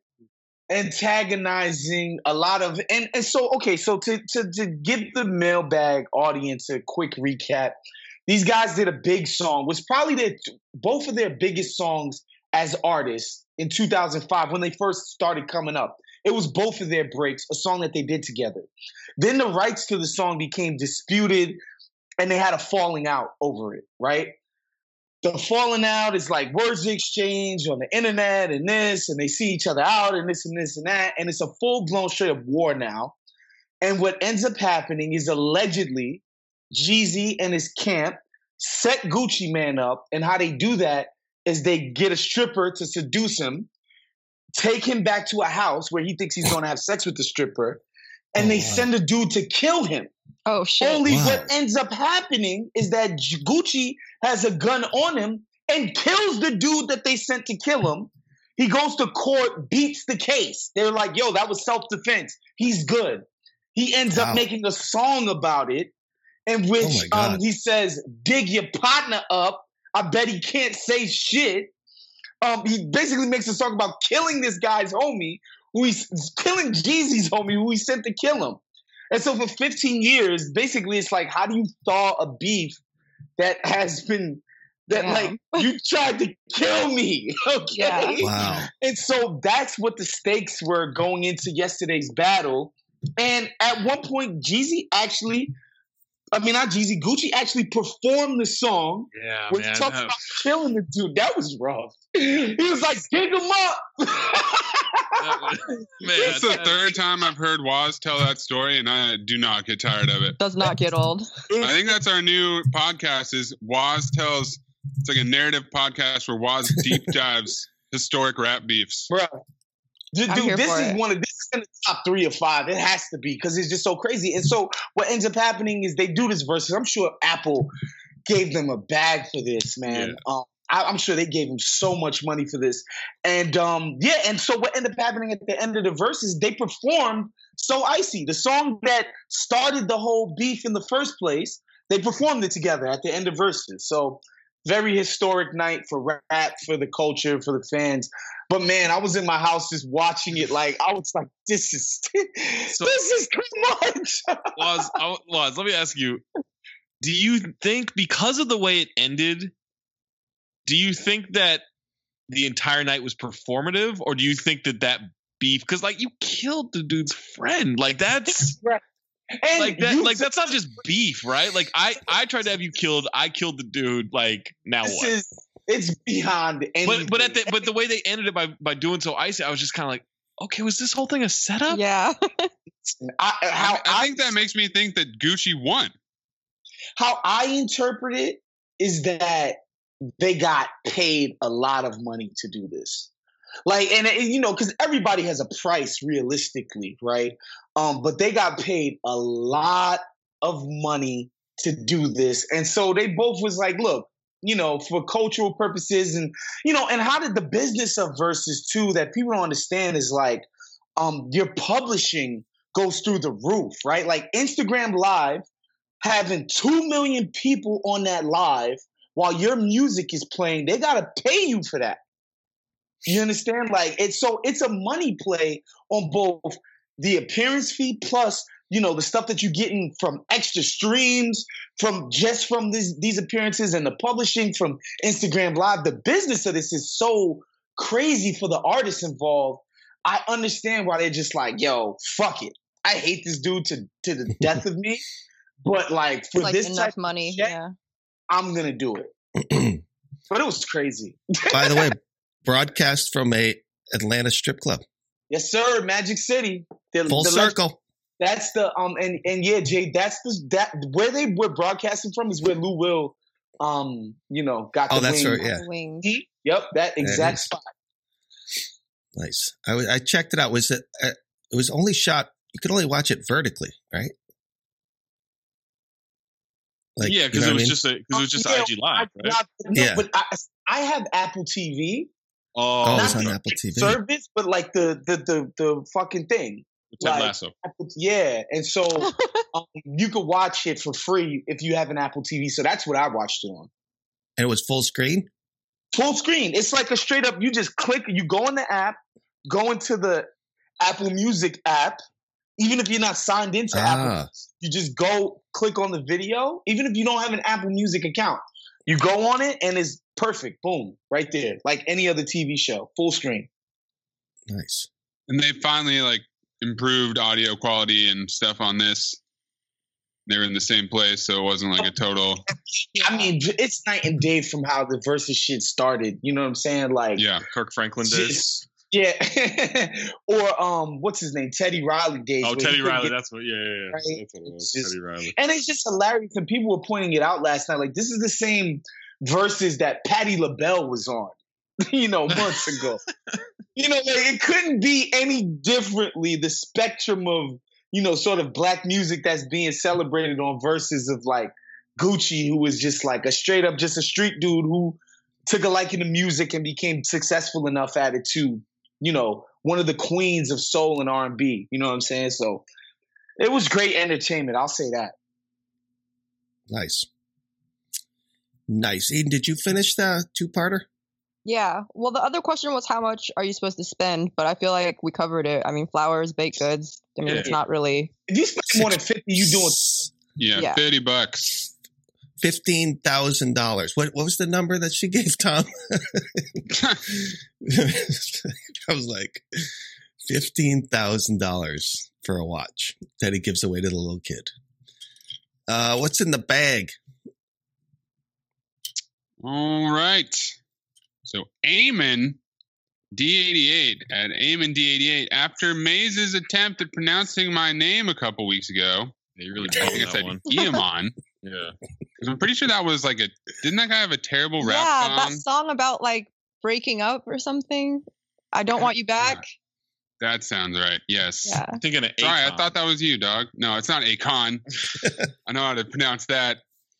antagonizing, a lot of, and, and so okay, so to to to give the mailbag audience a quick recap, these guys did a big song, was probably their both of their biggest songs as artists in two thousand five when they first started coming up. It was both of their breaks, a song that they did together. Then the rights to the song became disputed, and they had a falling out over it, right? The falling out is like words exchange on the internet and this, and they see each other out and this and this and that, and it's a full-blown straight up war now. And what ends up happening is allegedly Jeezy and his camp set Gucci Mane up, and how they do that is they get a stripper to seduce him, take him back to a house where he thinks he's going to have sex with the stripper, and Oh, they wow. send a dude to kill him. Oh shit! Only Wow. what ends up happening is that J- Gucci has a gun on him and kills the dude that they sent to kill him. He goes to court, beats the case. They're like, yo, that was self-defense. He's good. He ends Wow. up making a song about it, in which Oh my God. um, he says, dig your partner up. I bet he can't say shit. Um, he basically makes a song about killing this guy's homie, who he's killing Jeezy's homie, who he sent to kill him. And so for fifteen years, basically, it's like, how do you thaw a beef that has been, that Yeah. like, you tried to kill me, okay? Yeah. Wow. And so that's what the stakes were going into yesterday's battle. And at one point, Jeezy actually, I mean, not Jeezy, Gucci actually performed the song. Yeah, When he man. talked that- about killing the dude, that was rough. He was like, "Dig him up." that was- man, It's the that- third time I've heard Waz tell that story, and I do not get tired of it. Does not get old. I think that's our new podcast. Is Waz tells? It's like a narrative podcast where Waz deep dives historic rap beefs. Bro, dude, I'm dude, here this for is it. one of this is in the top three or five. It has to be because it's just so crazy. And so what ends up happening is they do this versus. I'm sure Apple gave them a bag for this, man. Yeah. Um, I, I'm sure they gave him so much money for this. And um, yeah, and so what ended up happening at the end of the verses, they performed So Icy, the song that started the whole beef in the first place. They performed it together at the end of verses. So very historic night for rap, for the culture, for the fans. But man, I was in my house just watching it. Like I was like, this is So- this is too much. Laz, I- Laz, let me ask you: do you think because of the way it ended, do you think that the entire night was performative, or do you think that that beef? Because like you killed the dude's friend, like that's And like that, you like that's not just beef, right? Like I, I tried to have you killed. I killed the dude. Like now this what? is it's beyond anything. But but at the but the way they ended it by by doing So Icy, I was just kind of like, okay, was this whole thing a setup? Yeah. I, how I, I think that makes me think that Gucci won. how I interpret it is that they got paid a lot of money to do this. Like, and it, you know, because everybody has a price realistically, right? Um, but they got paid a lot of money to do this. And so they both was like, look, you know, for cultural purposes and, you know, and how did the business of verses too that people don't understand is like, um, your publishing goes through the roof, right? Like Instagram Live, having two million people on that live while your music is playing, they gotta pay you for that. You understand? Like it's so it's a money play on both the appearance fee plus, you know, the stuff that you're getting from extra streams, from just from this, these appearances and the publishing from Instagram Live. The business of this is so crazy for the artists involved. I understand why they're just like, yo, fuck it. I hate this dude to, to the death of me. But like for like this enough type money. of shit, Yeah. I'm gonna do it. But it was crazy. By the way, broadcast from a Atlanta strip club. Yes, sir. Magic City. The, Full the circle. That's the um and and yeah, Jay. That's the that where they were broadcasting from is where Lou Will, um, you know, got the Oh, that's wing. right. Yeah. Wings. Yep, that it exact is. spot. Nice. I, was- I checked it out. Was it? Uh, it was only shot. You could only watch it vertically, right? Like, yeah, you because know it what was I mean? just a because it was just Yeah, I G Live, I, right? no, Yeah. but I, I have Apple T V. Oh, Oh, Not it's on the Apple T V. service, but like the the the, the fucking thing. Ted Like, Lasso. Apple- yeah, and so um, you could watch it for free if you have an Apple T V. So that's what I watched it on. And it was full screen? Full screen. It's like a straight up. You just click. You go in the app. Go into the Apple Music app. Even if you're not signed into Ah. Apple, you just go click on the video. Even if you don't have an Apple Music account, you go on it and it's perfect. Boom, right there, like any other T V show, full screen. Nice. And they finally like improved audio quality and stuff on this. They were in the same place, so it wasn't like a total. I mean, it's night and day from how the Versus shit started. You know what I'm saying? Like, Yeah. Kirk Franklin days. just- yeah, or um, what's his name? Teddy Riley days. Oh, where he Teddy couldn't Riley. get- That's what. Yeah, yeah, yeah. Right? That's what it was. It's just- Teddy Riley. And it's just hilarious. And people were pointing it out last night. Like, this is the same Versus that Patti LaBelle was on, you know, months ago. You know, like, it couldn't be any differently. The spectrum of, you know, sort of black music that's being celebrated on Versus of like Gucci, who was just like a straight up, just a street dude who took a liking to music and became successful enough at it to, you know, one of the queens of soul and R and B. You know what I'm saying? So it was great entertainment. I'll say that. Nice. Nice. Eden, did you finish the two-parter? Yeah. Well, the other question was how much are you supposed to spend? But I feel like we covered it. I mean, flowers, baked goods. I mean, Yeah. it's not really. If you spend more than fifty, you doing Yeah, Yeah. thirty bucks. Fifteen thousand dollars. What what was the number that she gave Tom? I was like fifteen thousand dollars for a watch that he gives away to the little kid. Uh, what's in the bag? All right. So Eamon D eighty-eight at Eamon D eighty-eight. After Maze's attempt at pronouncing my name a couple weeks ago, Yeah, you really I nailed think I that said one. Eamon. Yeah. Because I'm pretty sure that was like a. Didn't that guy have a terrible rap yeah, song? that song about like breaking up or something. I don't want you back. That sounds right. Yes. Yeah. I'm thinking of Sorry, I Akon. thought that was you, dog. No, it's not Akon. I know how to pronounce that.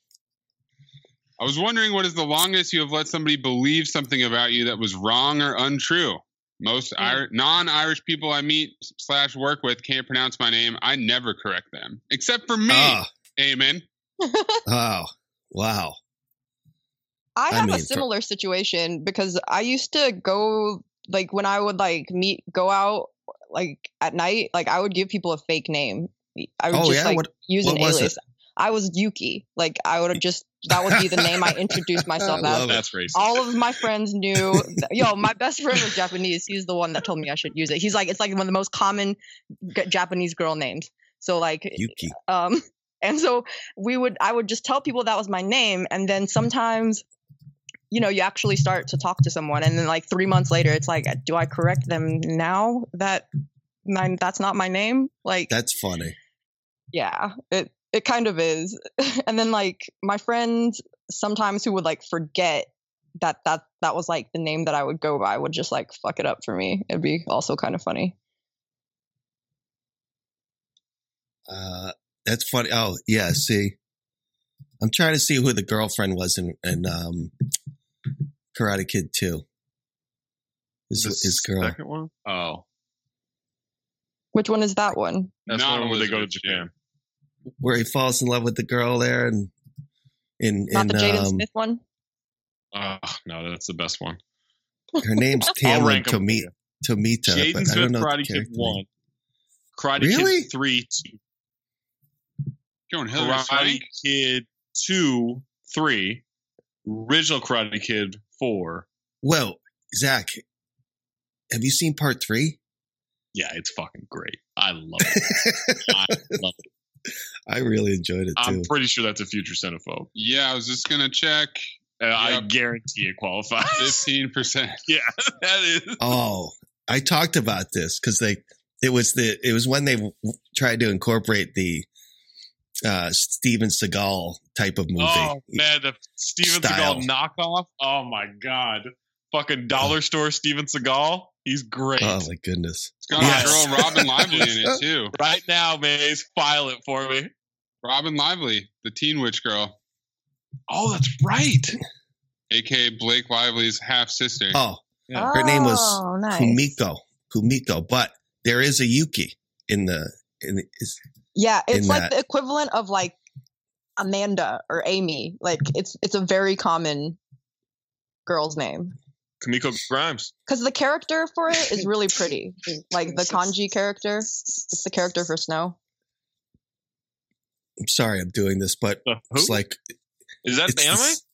I was wondering what is the longest you have let somebody believe something about you that was wrong or untrue? Most Ir- non-Irish people I meet slash work with can't pronounce my name. I never correct them, except for me. Ah. Amen. Oh, wow. I I have mean, a for- similar situation because I used to go like when I would like meet go out like at night, like I would give people a fake name. I would Oh, just yeah? like What- use what an was it? alias. I was Yuki. Like I would just that would be the name I introduced myself I as. love it. That's racist. All of my friends knew. That, yo, my best friend was Japanese. He's the one that told me I should use it. He's like, it's like one of the most common g- Japanese girl names. So like, Yuki. um, and so we would, I would just tell people that was my name, and then sometimes, you know, you actually start to talk to someone, and then like three months later, it's like, do I correct them now that my, that's not my name? Like, That's funny. yeah, it it kind of is. And then like my friends sometimes who would like forget that that that was like the name that I would go by would just like fuck it up for me. It'd be also kind of funny. Uh, that's funny. Oh, yeah. See, I'm trying to see who the girlfriend was in, in um, Karate Kid two. His, The his girl. second one? Oh, Which one is that one? that's Not the one where they go to Elizabeth Japan. Where he falls in love with the girl there and in, Not in the Jaden um, Smith one? Oh no, that's the best one. her name's I'll Tamlin rank 'em for Tomi- you. Tomita. Jaden but I Smith, don't know the Karate Kid character one, name. Karate Really? Kid three, two, Going Hillary Karate Swank? Kid two, three, original Karate Kid four. Well, Zach, have you seen part three? Yeah, it's fucking great. I love it. I love it. I really enjoyed it too. I'm pretty sure that's a future cinephobe. Yeah, I was just gonna check. Uh, I Yep. guarantee it qualifies. Fifteen percent. Yeah, that is. Oh, I talked about this because they it was the it was when they w- tried to incorporate the uh Steven Seagal type of movie. Oh man, the Steven Style. Seagal knockoff. Oh my god, fucking dollar store Steven Seagal. He's great. Oh my goodness! It's got Yes. a girl Robin Lively in it too. Right now, Maze, file it for me. Robin Lively, the Teen Witch girl, Oh, that's right. aka Blake Lively's half sister. Oh, Yeah. Her name was Oh, nice. Kumiko. Kumiko, but there is a Yuki in the in the, is, Yeah, it's in like that. the equivalent of like Amanda or Amy. Like it's it's a very common girl's name. Kamiko Grimes. Because the character for it is really pretty. Like the kanji character. It's the character for Snow. I'm sorry I'm doing this, but The who? it's like Is that it's the anime? this-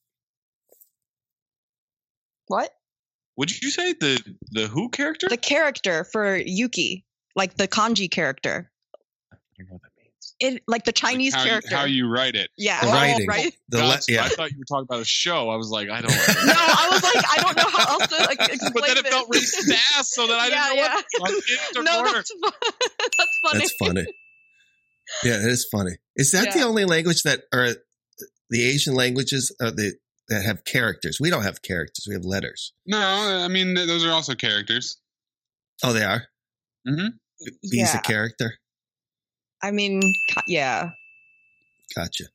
What? What did you say? The the who character? The character for Yuki. Like the kanji character. I don't know what that means. It like the Chinese how, you- character. how you write it. yeah. The oh, writing. right? the le- Gotcha. yeah. I thought you were talking about a show. I was like, I don't know. No, I was like, I don't know how else to like explain But then it this. felt really fast, so that I Yeah, didn't know yeah. what so I was in the No, order. that's fun. That's funny. That's funny. Yeah, it is funny. Is that the Yeah. only language that are the Asian languages are the that have characters? We don't have characters. We have letters. No, I mean th- those are also characters. Oh, they are. Mm-hmm. He's Yeah. a character. I mean, ca- yeah. Gotcha.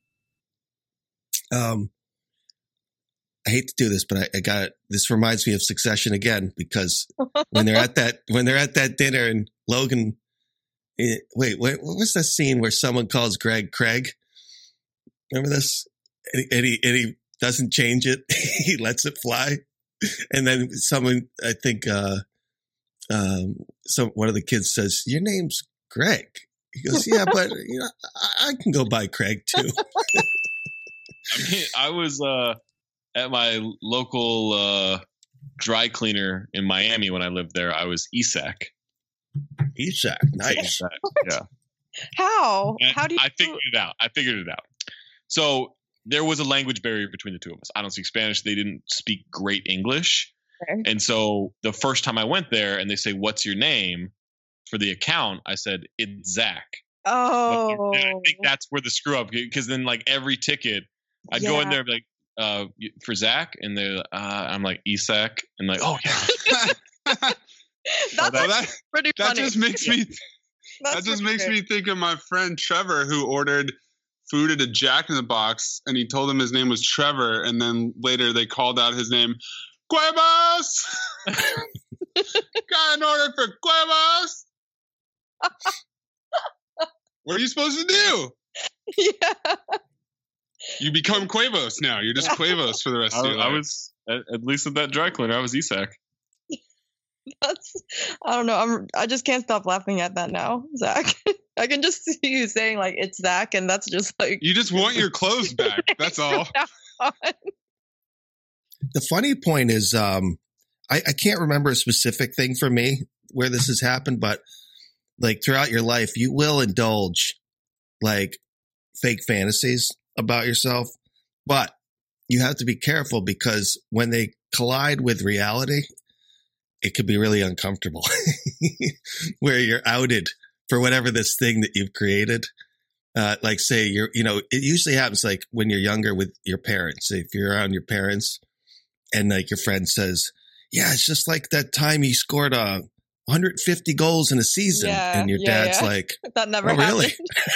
Um, I hate to do this, but I, I got this reminds me of Succession again because when they're at that when they're at that dinner and Logan, eh, wait, what, what was that scene where someone calls Greg Craig? Remember this? And, and he and he doesn't change it. He lets it fly, and then someone, I think, uh, um, some one of the kids says, "Your name's Greg." He goes, "Yeah, but you know, I, I can go by Craig too." I mean, I was uh, at my local uh, dry cleaner in Miami when I lived there. I was Isak. Isak, nice. Isak, yeah. How? And How do you? I figured it out. I figured it out. So there was a language barrier between the two of us. I don't speak Spanish. They didn't speak great English. Okay. And so the first time I went there and they say, "What's your name?" for the account, I said, "It's Zach." Oh. And I think that's where the screw up, because then like every ticket, I'd go in Yeah. there and be like, uh, for Zach, and they're, uh, I'm like, Isak, and like, oh yeah. That's Well, that pretty that funny. just makes me That's that just pretty makes good. me think of my friend Trevor, who ordered food at a Jack in the Box, and he told him his name was Trevor, and then later they called out his name, Cuevas. Got an order for Cuevas. What are you supposed to do? Yeah. You become Cuevos now. You're just Cuevos for the rest I, of your I life. was at, at least at that dry cleaner. I was Isak. That's. I don't know. I'm. I just can't stop laughing at that now, Zach. I can just see you saying like it's Zach, and that's just like. You just want your clothes back. That's all. The funny point is, um, I, I can't remember a specific thing for me where this has happened, but like throughout your life, you will indulge like fake fantasies about yourself, but you have to be careful because when they collide with reality, it could be really uncomfortable where you're outed for whatever this thing that you've created. Uh, like say you're, you know, it usually happens like when you're younger with your parents. If you're around your parents and like your friend says, yeah, it's just like that time he scored uh, one hundred fifty goals in a season. Yeah, and your yeah, dad's yeah. like, That never oh, happened.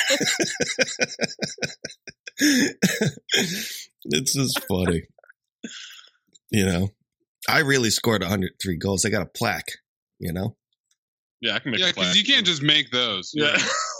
really? It's just funny. You know, I really scored one hundred three goals. I got a plaque, you know? Yeah, I can make Yeah, a plaque. because you can't just make those. Yeah.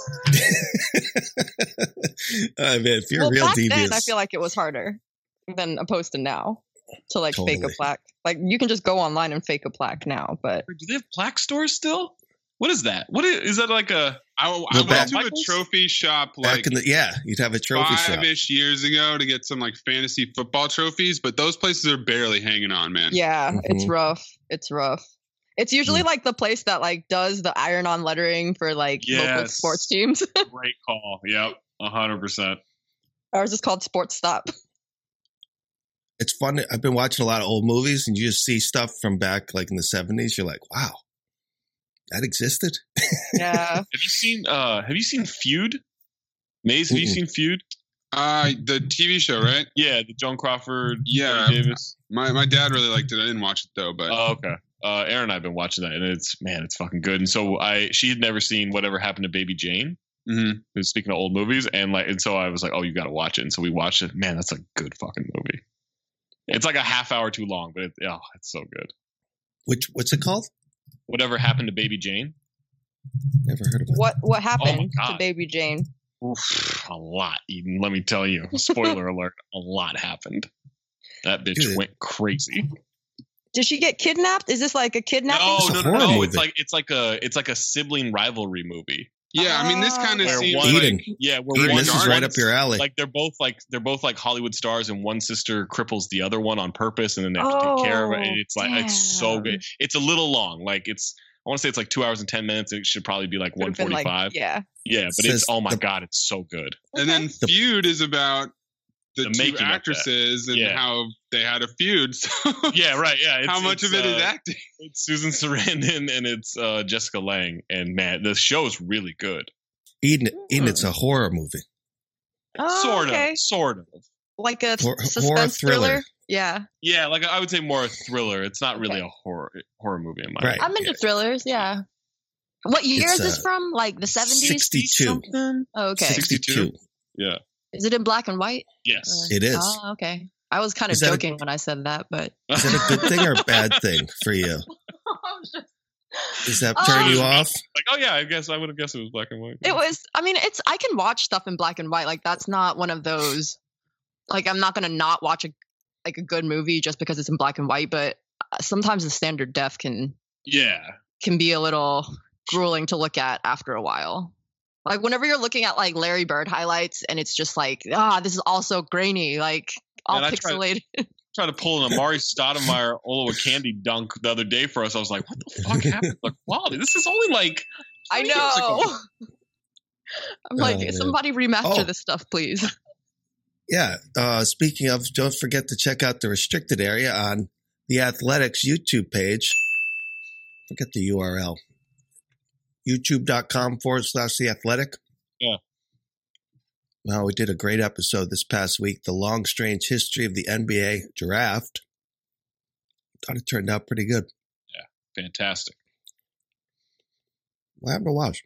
I mean, if you're well, real back devious. then, I feel like it was harder than opposed to now to like fake Totally. a plaque. Like you can just go online and fake a plaque now, but Do they have plaque stores still? What is that? What is, is that like a? I, I Well, went back- to a trophy shop like Back in the, yeah, you'd have a trophy shop. five-ish years ago to get some like fantasy football trophies, but those places are barely hanging on, man. yeah, it's Mhm. rough. It's rough. It's usually Mm. like the place that like does the iron-on lettering for like local Yes. sports teams. Great call. Yep, a hundred percent. Ours is called Sports Stop. It's fun. I've been watching a lot of old movies and you just see stuff from back like in the seventies. You're like, wow, that existed? Yeah. Have you seen? Uh, have you seen Feud? Maze, have you Mm-mm. seen Feud? Uh, the T V show, right? Yeah, the Joan Crawford, Yeah. Larry Davis. My my dad really liked it. I didn't watch it though, but Oh, okay. Uh, Aaron and I have been watching that, and it's man, it's fucking good. And so I, she had never seen Whatever Happened to Baby Jane. Mhm. Who's speaking of old movies, and like, and so I was like, oh, you got to watch it. And so we watched it. Man, that's a good fucking movie. It's like a half hour too long, but it, oh, it's so good. Which what's it called? Whatever Happened to Baby Jane? Never heard of it. What what Oh happened my to God. Baby Jane? Oof, a lot, Eden. Let me tell you. Spoiler alert, a lot happened. That bitch Dude. went crazy. Did she get kidnapped? Is this like a kidnapping? No, It's a no, no, horror no. movie. It's like it's like a it's like a sibling rivalry movie. Yeah, I mean, this kind of Oh, Where seems one, Eden. like yeah, where Eden, one, this is right one- up your alley. Like they're both like they're both like Hollywood stars, and one sister cripples the other one on purpose, and then they have to take care of it. And Oh, it's like it's so damn. good. It's a little long. Like it's I want to say it's like two hours and ten minutes. It should probably be like one Could've been forty like- five. yeah. Yeah, but Says it's oh my the- god, it's so good. And then The- Feud is about the, The two making of that. actresses and Yeah. how they had a feud. So Yeah, right. Yeah, it's, how much it's, of it is uh, acting? It's Susan Sarandon and it's uh, Jessica Lange, and man, the show is really good. Eden, Eden, it's a horror movie. Oh, sort okay. of, sort of. Like a Hor- suspense horror thriller. thriller. Yeah, Yeah, like I would say more a thriller. It's not really Okay. a horror horror movie in my Right. I'm into thrillers. Yeah. What year It's, is this uh, from? Like the seventies? sixty-two. Something? Oh, okay. sixty-two. Yeah. Is it in black and white? Yes. It is. Oh, okay. I was kind of Is that a- joking when I said that, but Is that a good thing or a bad thing for you? Does that turn Um, you off? Like, oh yeah, I guess I would have guessed it was black and white. it was. I mean, it's. I can watch stuff in black and white. Like that's not one of those. Like I'm not gonna not watch a like a good movie just because it's in black and white. But uh, sometimes the standard def can Yeah. can be a little grueling to look at after a while. Like whenever you're looking at like Larry Bird highlights and it's just like, ah, this is all so grainy, like all Man, I tried- pixelated. Tried to pull an Amari Stoudemire Olawa Candy dunk the other day for us. I was like, what the fuck happened to the quality? This is only like I twenty years ago. know. I'm like, Oh, man. somebody remaster Oh. this stuff, please. Yeah. Uh, speaking of, don't forget to check out the restricted area on the Athletics YouTube page. Forget the U R L. YouTube.com forward slash the athletic. Yeah. Well, we did a great episode this past week, The Long Strange History of the N B A Draft. Thought it turned out pretty good. Fantastic. What happened to watch?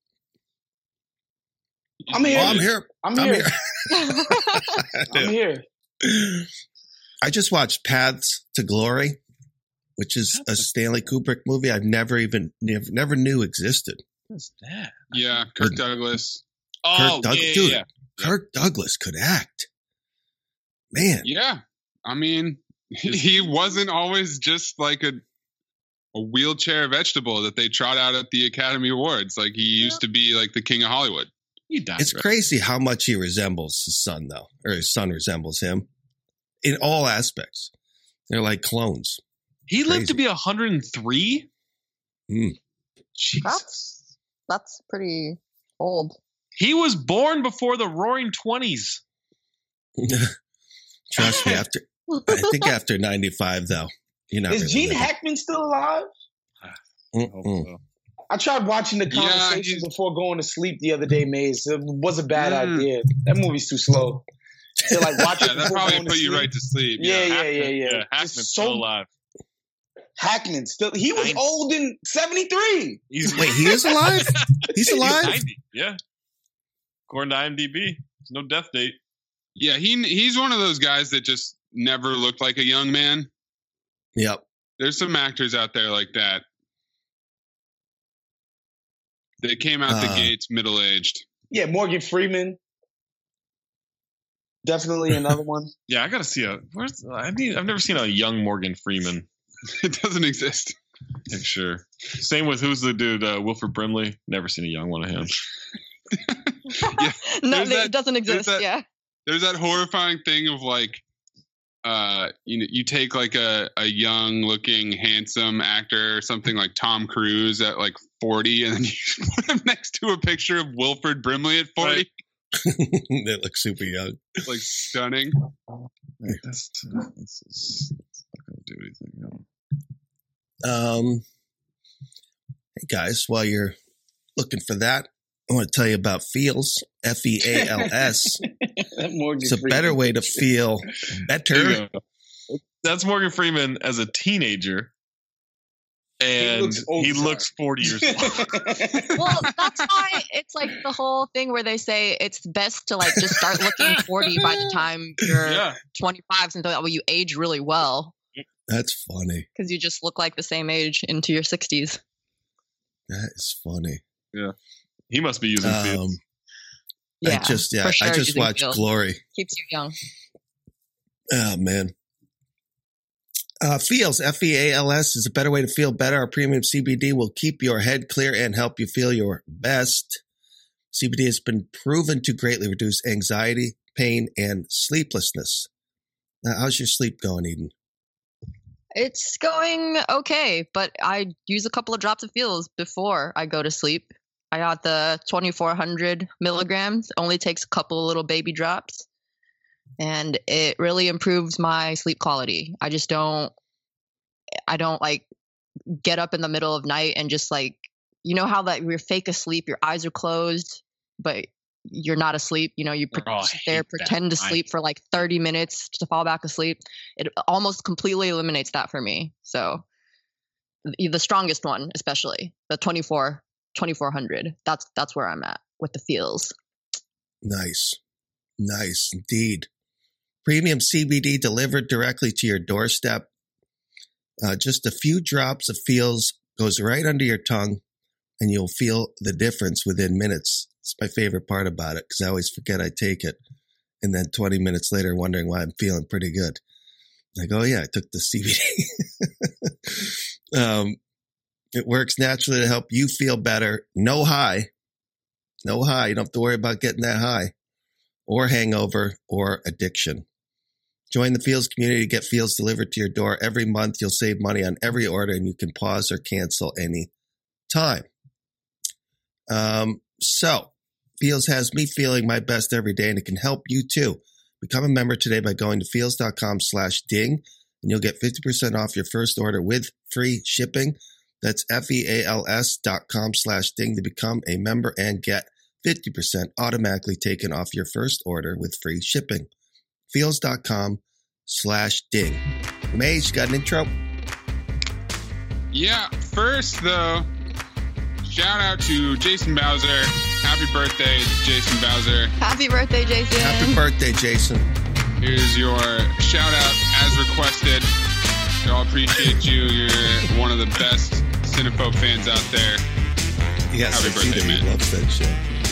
I'm here. Oh, I'm here. I'm I'm here. here. I'm here. I just watched Paths to Glory, which is a Stanley Kubrick movie I've never even never, never knew existed. What's that? Yeah, Kirk Douglas. Oh, Doug- yeah, yeah, dude. yeah. Kirk Douglas could act. Man, Yeah, I mean, he wasn't always just like a a wheelchair vegetable that they trot out at the Academy Awards. Like he used to be like the king of Hollywood. He died. it's right? crazy how much he resembles his son, though, or his son resembles him in all aspects. They're like clones. He lived Crazy. to be one hundred three. Mm. Jeez. That's that's pretty old. He was born before the Roaring Twenties. Trust me, after I think after ninety-five, though, you're not. Is really Gene living. Hackman still alive? Mm-mm. I tried watching the Yeah, conversation he's- before going to sleep the other day, Maze. It was a bad Mm. idea. That movie's too slow. To like watch Yeah, it that before probably going to put you sleep. right to sleep. Yeah, yeah, yeah, yeah. Yeah, Just Hackman's so- still alive. Hackman still. He was ninety. old in seventy-three. He's, Wait, he is alive? He's alive? ninety. Yeah. According to IMDb, there's no death date. Yeah, he he's one of those guys that just never looked like a young man. Yep. There's some actors out there like that. They came out the Uh, gates middle aged. Yeah, Morgan Freeman. Definitely another one. Yeah, I gotta see a. Where's I need? I've never seen a young Morgan Freeman It doesn't exist. picture. Same with who's the dude? Uh, Wilford Brimley. Never seen a young one of him. No, There's it that- doesn't there's exist. that- Yeah. There's that horrifying thing of like, uh, you know, you take like a, a young looking handsome actor or something like Tom Cruise at like forty, and then you put him next to a picture of Wilford Brimley at forty. Right. They look super young. Like stunning. Wait, that's, that's, that's not gonna do anything. No. Um, hey guys, while you're looking for that, I want to tell you about Feels, F E A L S. That Morgan It's a Freeman better way to picture. feel There better. you go. That's Morgan Freeman as a teenager, and looks old, he sorry. looks forty years old. Well, that's why it's like the whole thing where they say it's best to like just start looking forty by the time you're Yeah, twenty-five, so that way you age really well. That's funny. Because you just look like the same age into your sixties. That is funny. Yeah. He must be using Um, Fields. Yeah, I just yeah, for sure I just using watched Fields. Glory. Keeps you young. Oh man. Uh, Feels, F E A L S, is a better way to feel better. Our premium C B D will keep your head clear and help you feel your best. C B D has been proven to greatly reduce anxiety, pain, and sleeplessness. Now, how's your sleep going, Eden? It's going okay, but I use a couple of drops of Feels before I go to sleep. I got the twenty-four hundred milligrams. Only takes a couple of little baby drops. And it really improves my sleep quality. I just don't, I don't like get up in the middle of night and just like, you know how that you're fake asleep, your eyes are closed, but you're not asleep. You know, you pre- Oh, I sit there, hate that. pretend to I- sleep for like thirty minutes to fall back asleep. It almost completely eliminates that for me. So the, the strongest one, especially the twenty-four, twenty-four hundred, that's, that's where I'm at with the Feels. Nice. Nice indeed. Premium C B D delivered directly to your doorstep. Uh, just a few drops of Feels goes right under your tongue, and you'll feel the difference within minutes. It's my favorite part about it because I always forget I take it. And then twenty minutes later, wondering why I'm feeling pretty good. Like, oh yeah, I took the C B D. um, it works naturally to help you feel better. No high. No high. You don't have to worry about getting that high or hangover or addiction. Join the Feels community to get Feels delivered to your door every month. You'll save money on every order, and you can pause or cancel any time. Um, so, Feels has me feeling my best every day, and it can help you too. Become a member today by going to feels.com slash ding, and you'll get fifty percent off your first order with free shipping. That's F-E-A-L-S dot com slash ding to become a member and get fifty percent automatically taken off your first order with free shipping. Feels.com slash ding. Mage, got an intro? Yeah, first though, shout out to Jason Bowser. Happy birthday, Jason Bowser. Happy birthday, Jason. Happy birthday, Jason. Here's your shout out as requested. We all appreciate you. You're one of the best Cinephobe fans out there. Yes, Happy I see birthday, that man. he loves that shit.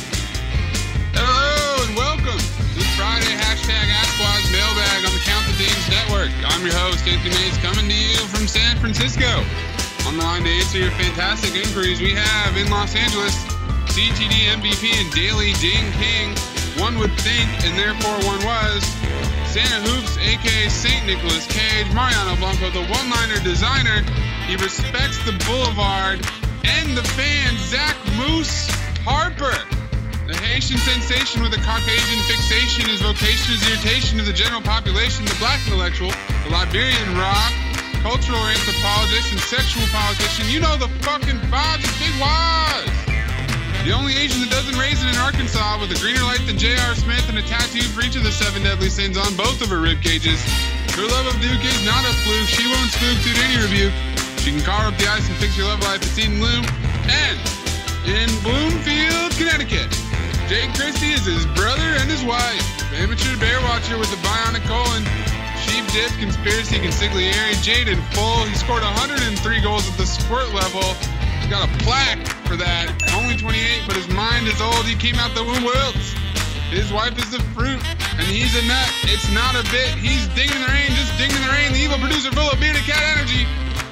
Hello and welcome to the Friday hashtag AskWaz Mailbag on the Count the Dings Network. I'm your host, Anthony Mays, coming to you from San Francisco. On the line to answer your fantastic inquiries, we have in Los Angeles, C T D M V P and Daily Ding King. One would think, and therefore one was, Santa Hoops, a k a. Saint Nicholas Cage, Mariano Blanco, the one-liner designer. He respects the boulevard and the fans, Zach Moose Harper. The Haitian sensation with a Caucasian fixation, his vocation is irritation of the general population, the black intellectual, the Liberian rock, cultural anthropologist, and sexual politician. You know the fucking vibes of Big Waz. The only Asian that doesn't raise it in Arkansas with a greener light than J R. Smith and a tattoo for each of the seven deadly sins on both of her rib cages. Her love of Duke is not a fluke. She won't spook due to any rebuke. She can carve up the ice and fix your love life at Eden Bloom. And in Bloomfield, Connecticut, Jake Christie is his brother and his wife. Amateur bear watcher with a bionic colon. Sheep dip, conspiracy, consigliere. Jade in full. He scored one hundred three goals at the squirt level. He's got a plaque for that. Only twenty-eight, but his mind is old. He came out the womb wilts. His wife is a fruit, and he's a nut. It's not a bit. He's dinging the rain, just dinging the rain. The evil producer full of bearded cat energy.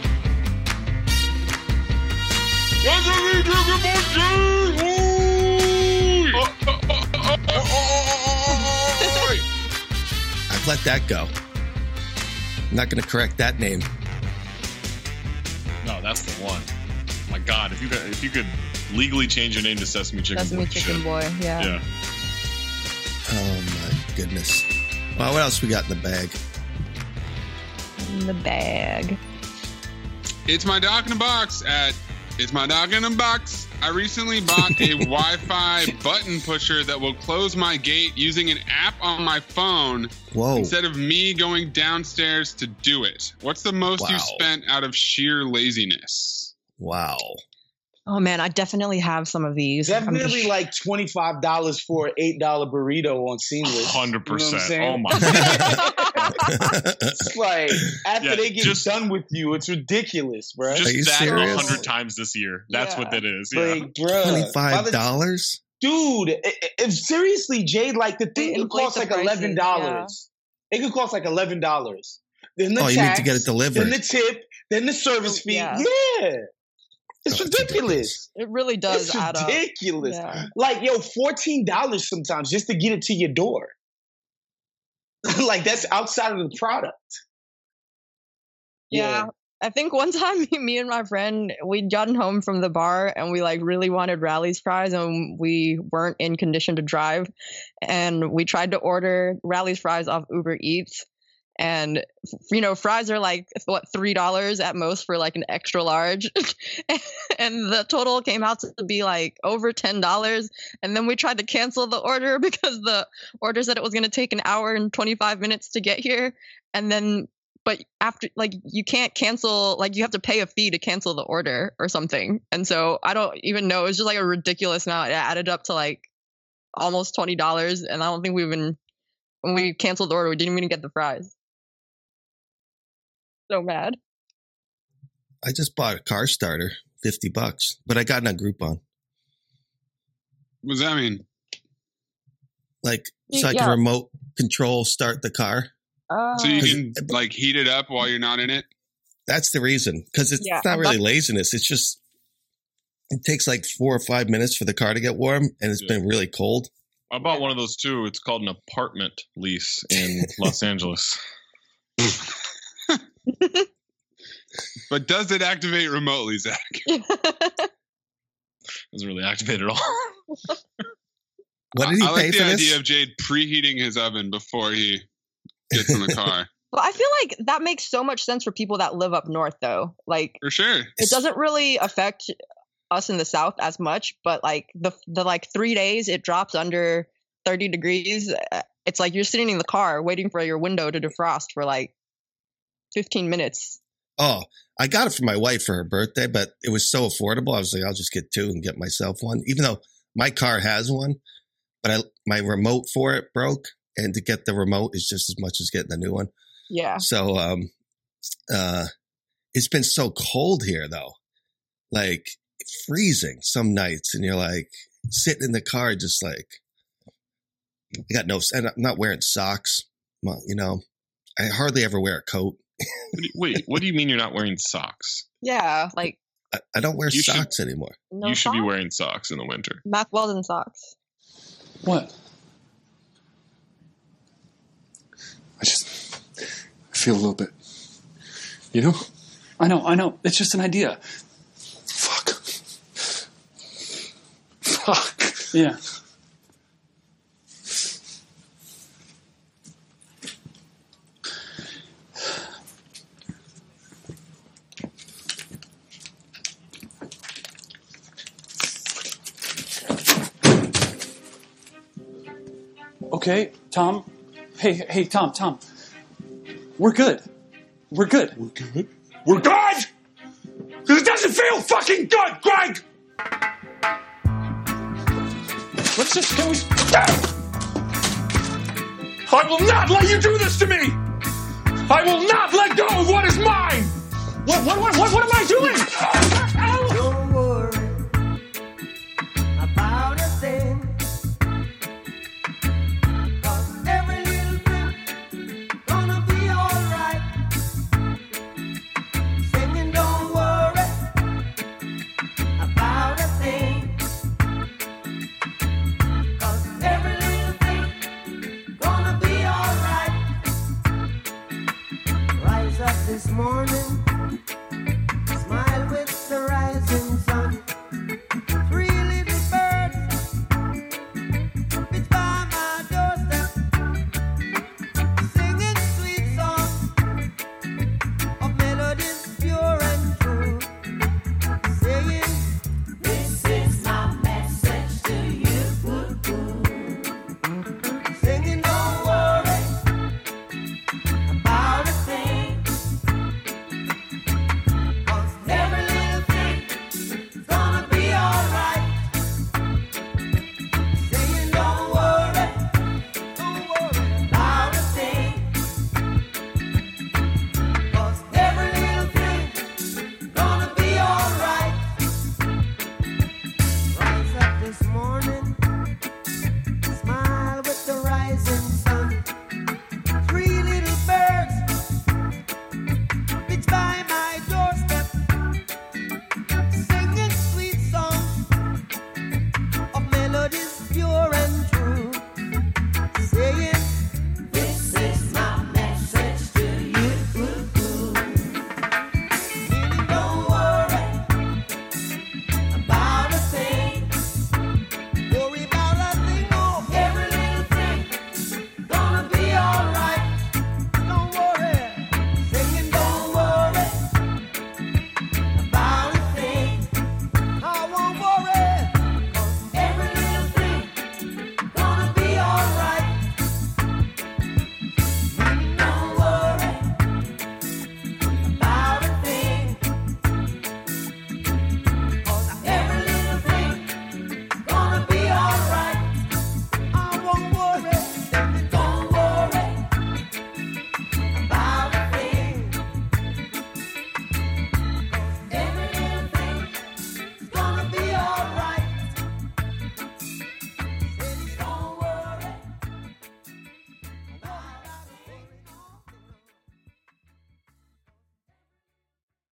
What's up, you drinking I'd let that go. I'm not going to correct that name. No, that's the one. My God, if you could, if you could legally change your name to Sesame Chicken Sesame Boy, you Chicken should. Boy, yeah. Yeah. Oh, my goodness. Well, what else we got in the bag? In the bag. It's my doc in a box at It's my doc in a box. I recently bought a Wi-Fi button pusher that will close my gate using an app on my phone Whoa. instead of me going downstairs to do it. What's the most Wow. you spent out of sheer laziness? Wow. Oh man, I definitely have some of these. I'm Definitely just- like twenty-five dollars for an eight dollar burrito on Seamless. Hundred You know what I'm percent. saying? Oh my god. It's like after Yeah, they get just- done with you, it's ridiculous, bro. Just Are you that serious? a hundred times this year. That's Yeah. what that is. Yeah. Like, bruh, by Twenty-five the- dollars. dude. i- i- If seriously, Jade, like the thing They could inflate cost the like prices, eleven dollars. It could cost like eleven dollars. Then the Oh, you tax, need to get it delivered. then the tip, then the service fee. Yeah. Yeah, it's Oh, it's ridiculous. It really does It's add up. ridiculous. Yeah. Like, yo, fourteen dollars sometimes just to get it to your door. Like, that's outside of the product. Yeah. I think one time me and my friend, we'd gotten home from the bar and we like really wanted Rally's fries and we weren't in condition to drive. And we tried to order Rally's fries off Uber Eats. And, you know, fries are like, what, three dollars at most for like an extra large. And the total came out to be like over ten dollars. And then we tried to cancel the order because the order said it was going to take an hour and twenty-five minutes to get here. And then, but after, like, you can't cancel, like, you have to pay a fee to cancel the order or something. And so I don't even know. It was just like a ridiculous amount. It added up to like almost twenty dollars. And I don't think we even, when we canceled the order, we didn't even get the fries. So mad. I just bought a car starter, fifty bucks, but I got it on Groupon. What does that mean? Like, so I Yeah. can remote control start the car. Oh. So you Cause- can like heat it up while you're not in it? That's the reason. Because it's Yeah, not really that's- laziness. It's just, it takes like four or five minutes for the car to get warm, and it's Yeah. been really cold. I bought one of those too. It's called an apartment lease in Los Angeles. But does it activate remotely, Zach? Doesn't really activate at all. What did he I pay like for the this? idea of Jade preheating his oven before he gets in the car. Well, I feel like that makes so much sense for people that live up north, though. Like, For sure. it doesn't really affect us in the south as much, but like the the like three days it drops under thirty degrees. uh, It's like you're sitting in the car waiting for your window to defrost for like fifteen minutes. Oh, I got it for my wife for her birthday, but it was so affordable. I was like, I'll just get two and get myself one, even though my car has one. But I, my remote for it broke, and to get the remote is just as much as getting the new one. Yeah. So, um, uh, it's been so cold here, though, like freezing some nights, and you're like sitting in the car, just like I got no. And I'm not wearing socks. Well, you know, I hardly ever wear a coat. What do you- Wait, what do you mean you're not wearing socks? Yeah. Like, I, I don't wear You should- socks anymore. no you should be socks? wearing socks in the winter. Mac Weldon socks. What? I just I feel a little bit. You know? I know, I know. It's just an idea. Fuck. Fuck. Yeah. Okay, Tom. Hey, hey, Tom, Tom. We're good. We're good. We're good? We're good! Because it doesn't feel fucking good, Greg! Let's just, can we... I will not let you do this to me! I will not let go of what is mine! What, what, what, what, what am I doing? Don't worry about a thing. 'Cause every little thing gonna be alright. Singing, don't worry about a thing. 'Cause every little thing gonna be alright. Rise up this morning.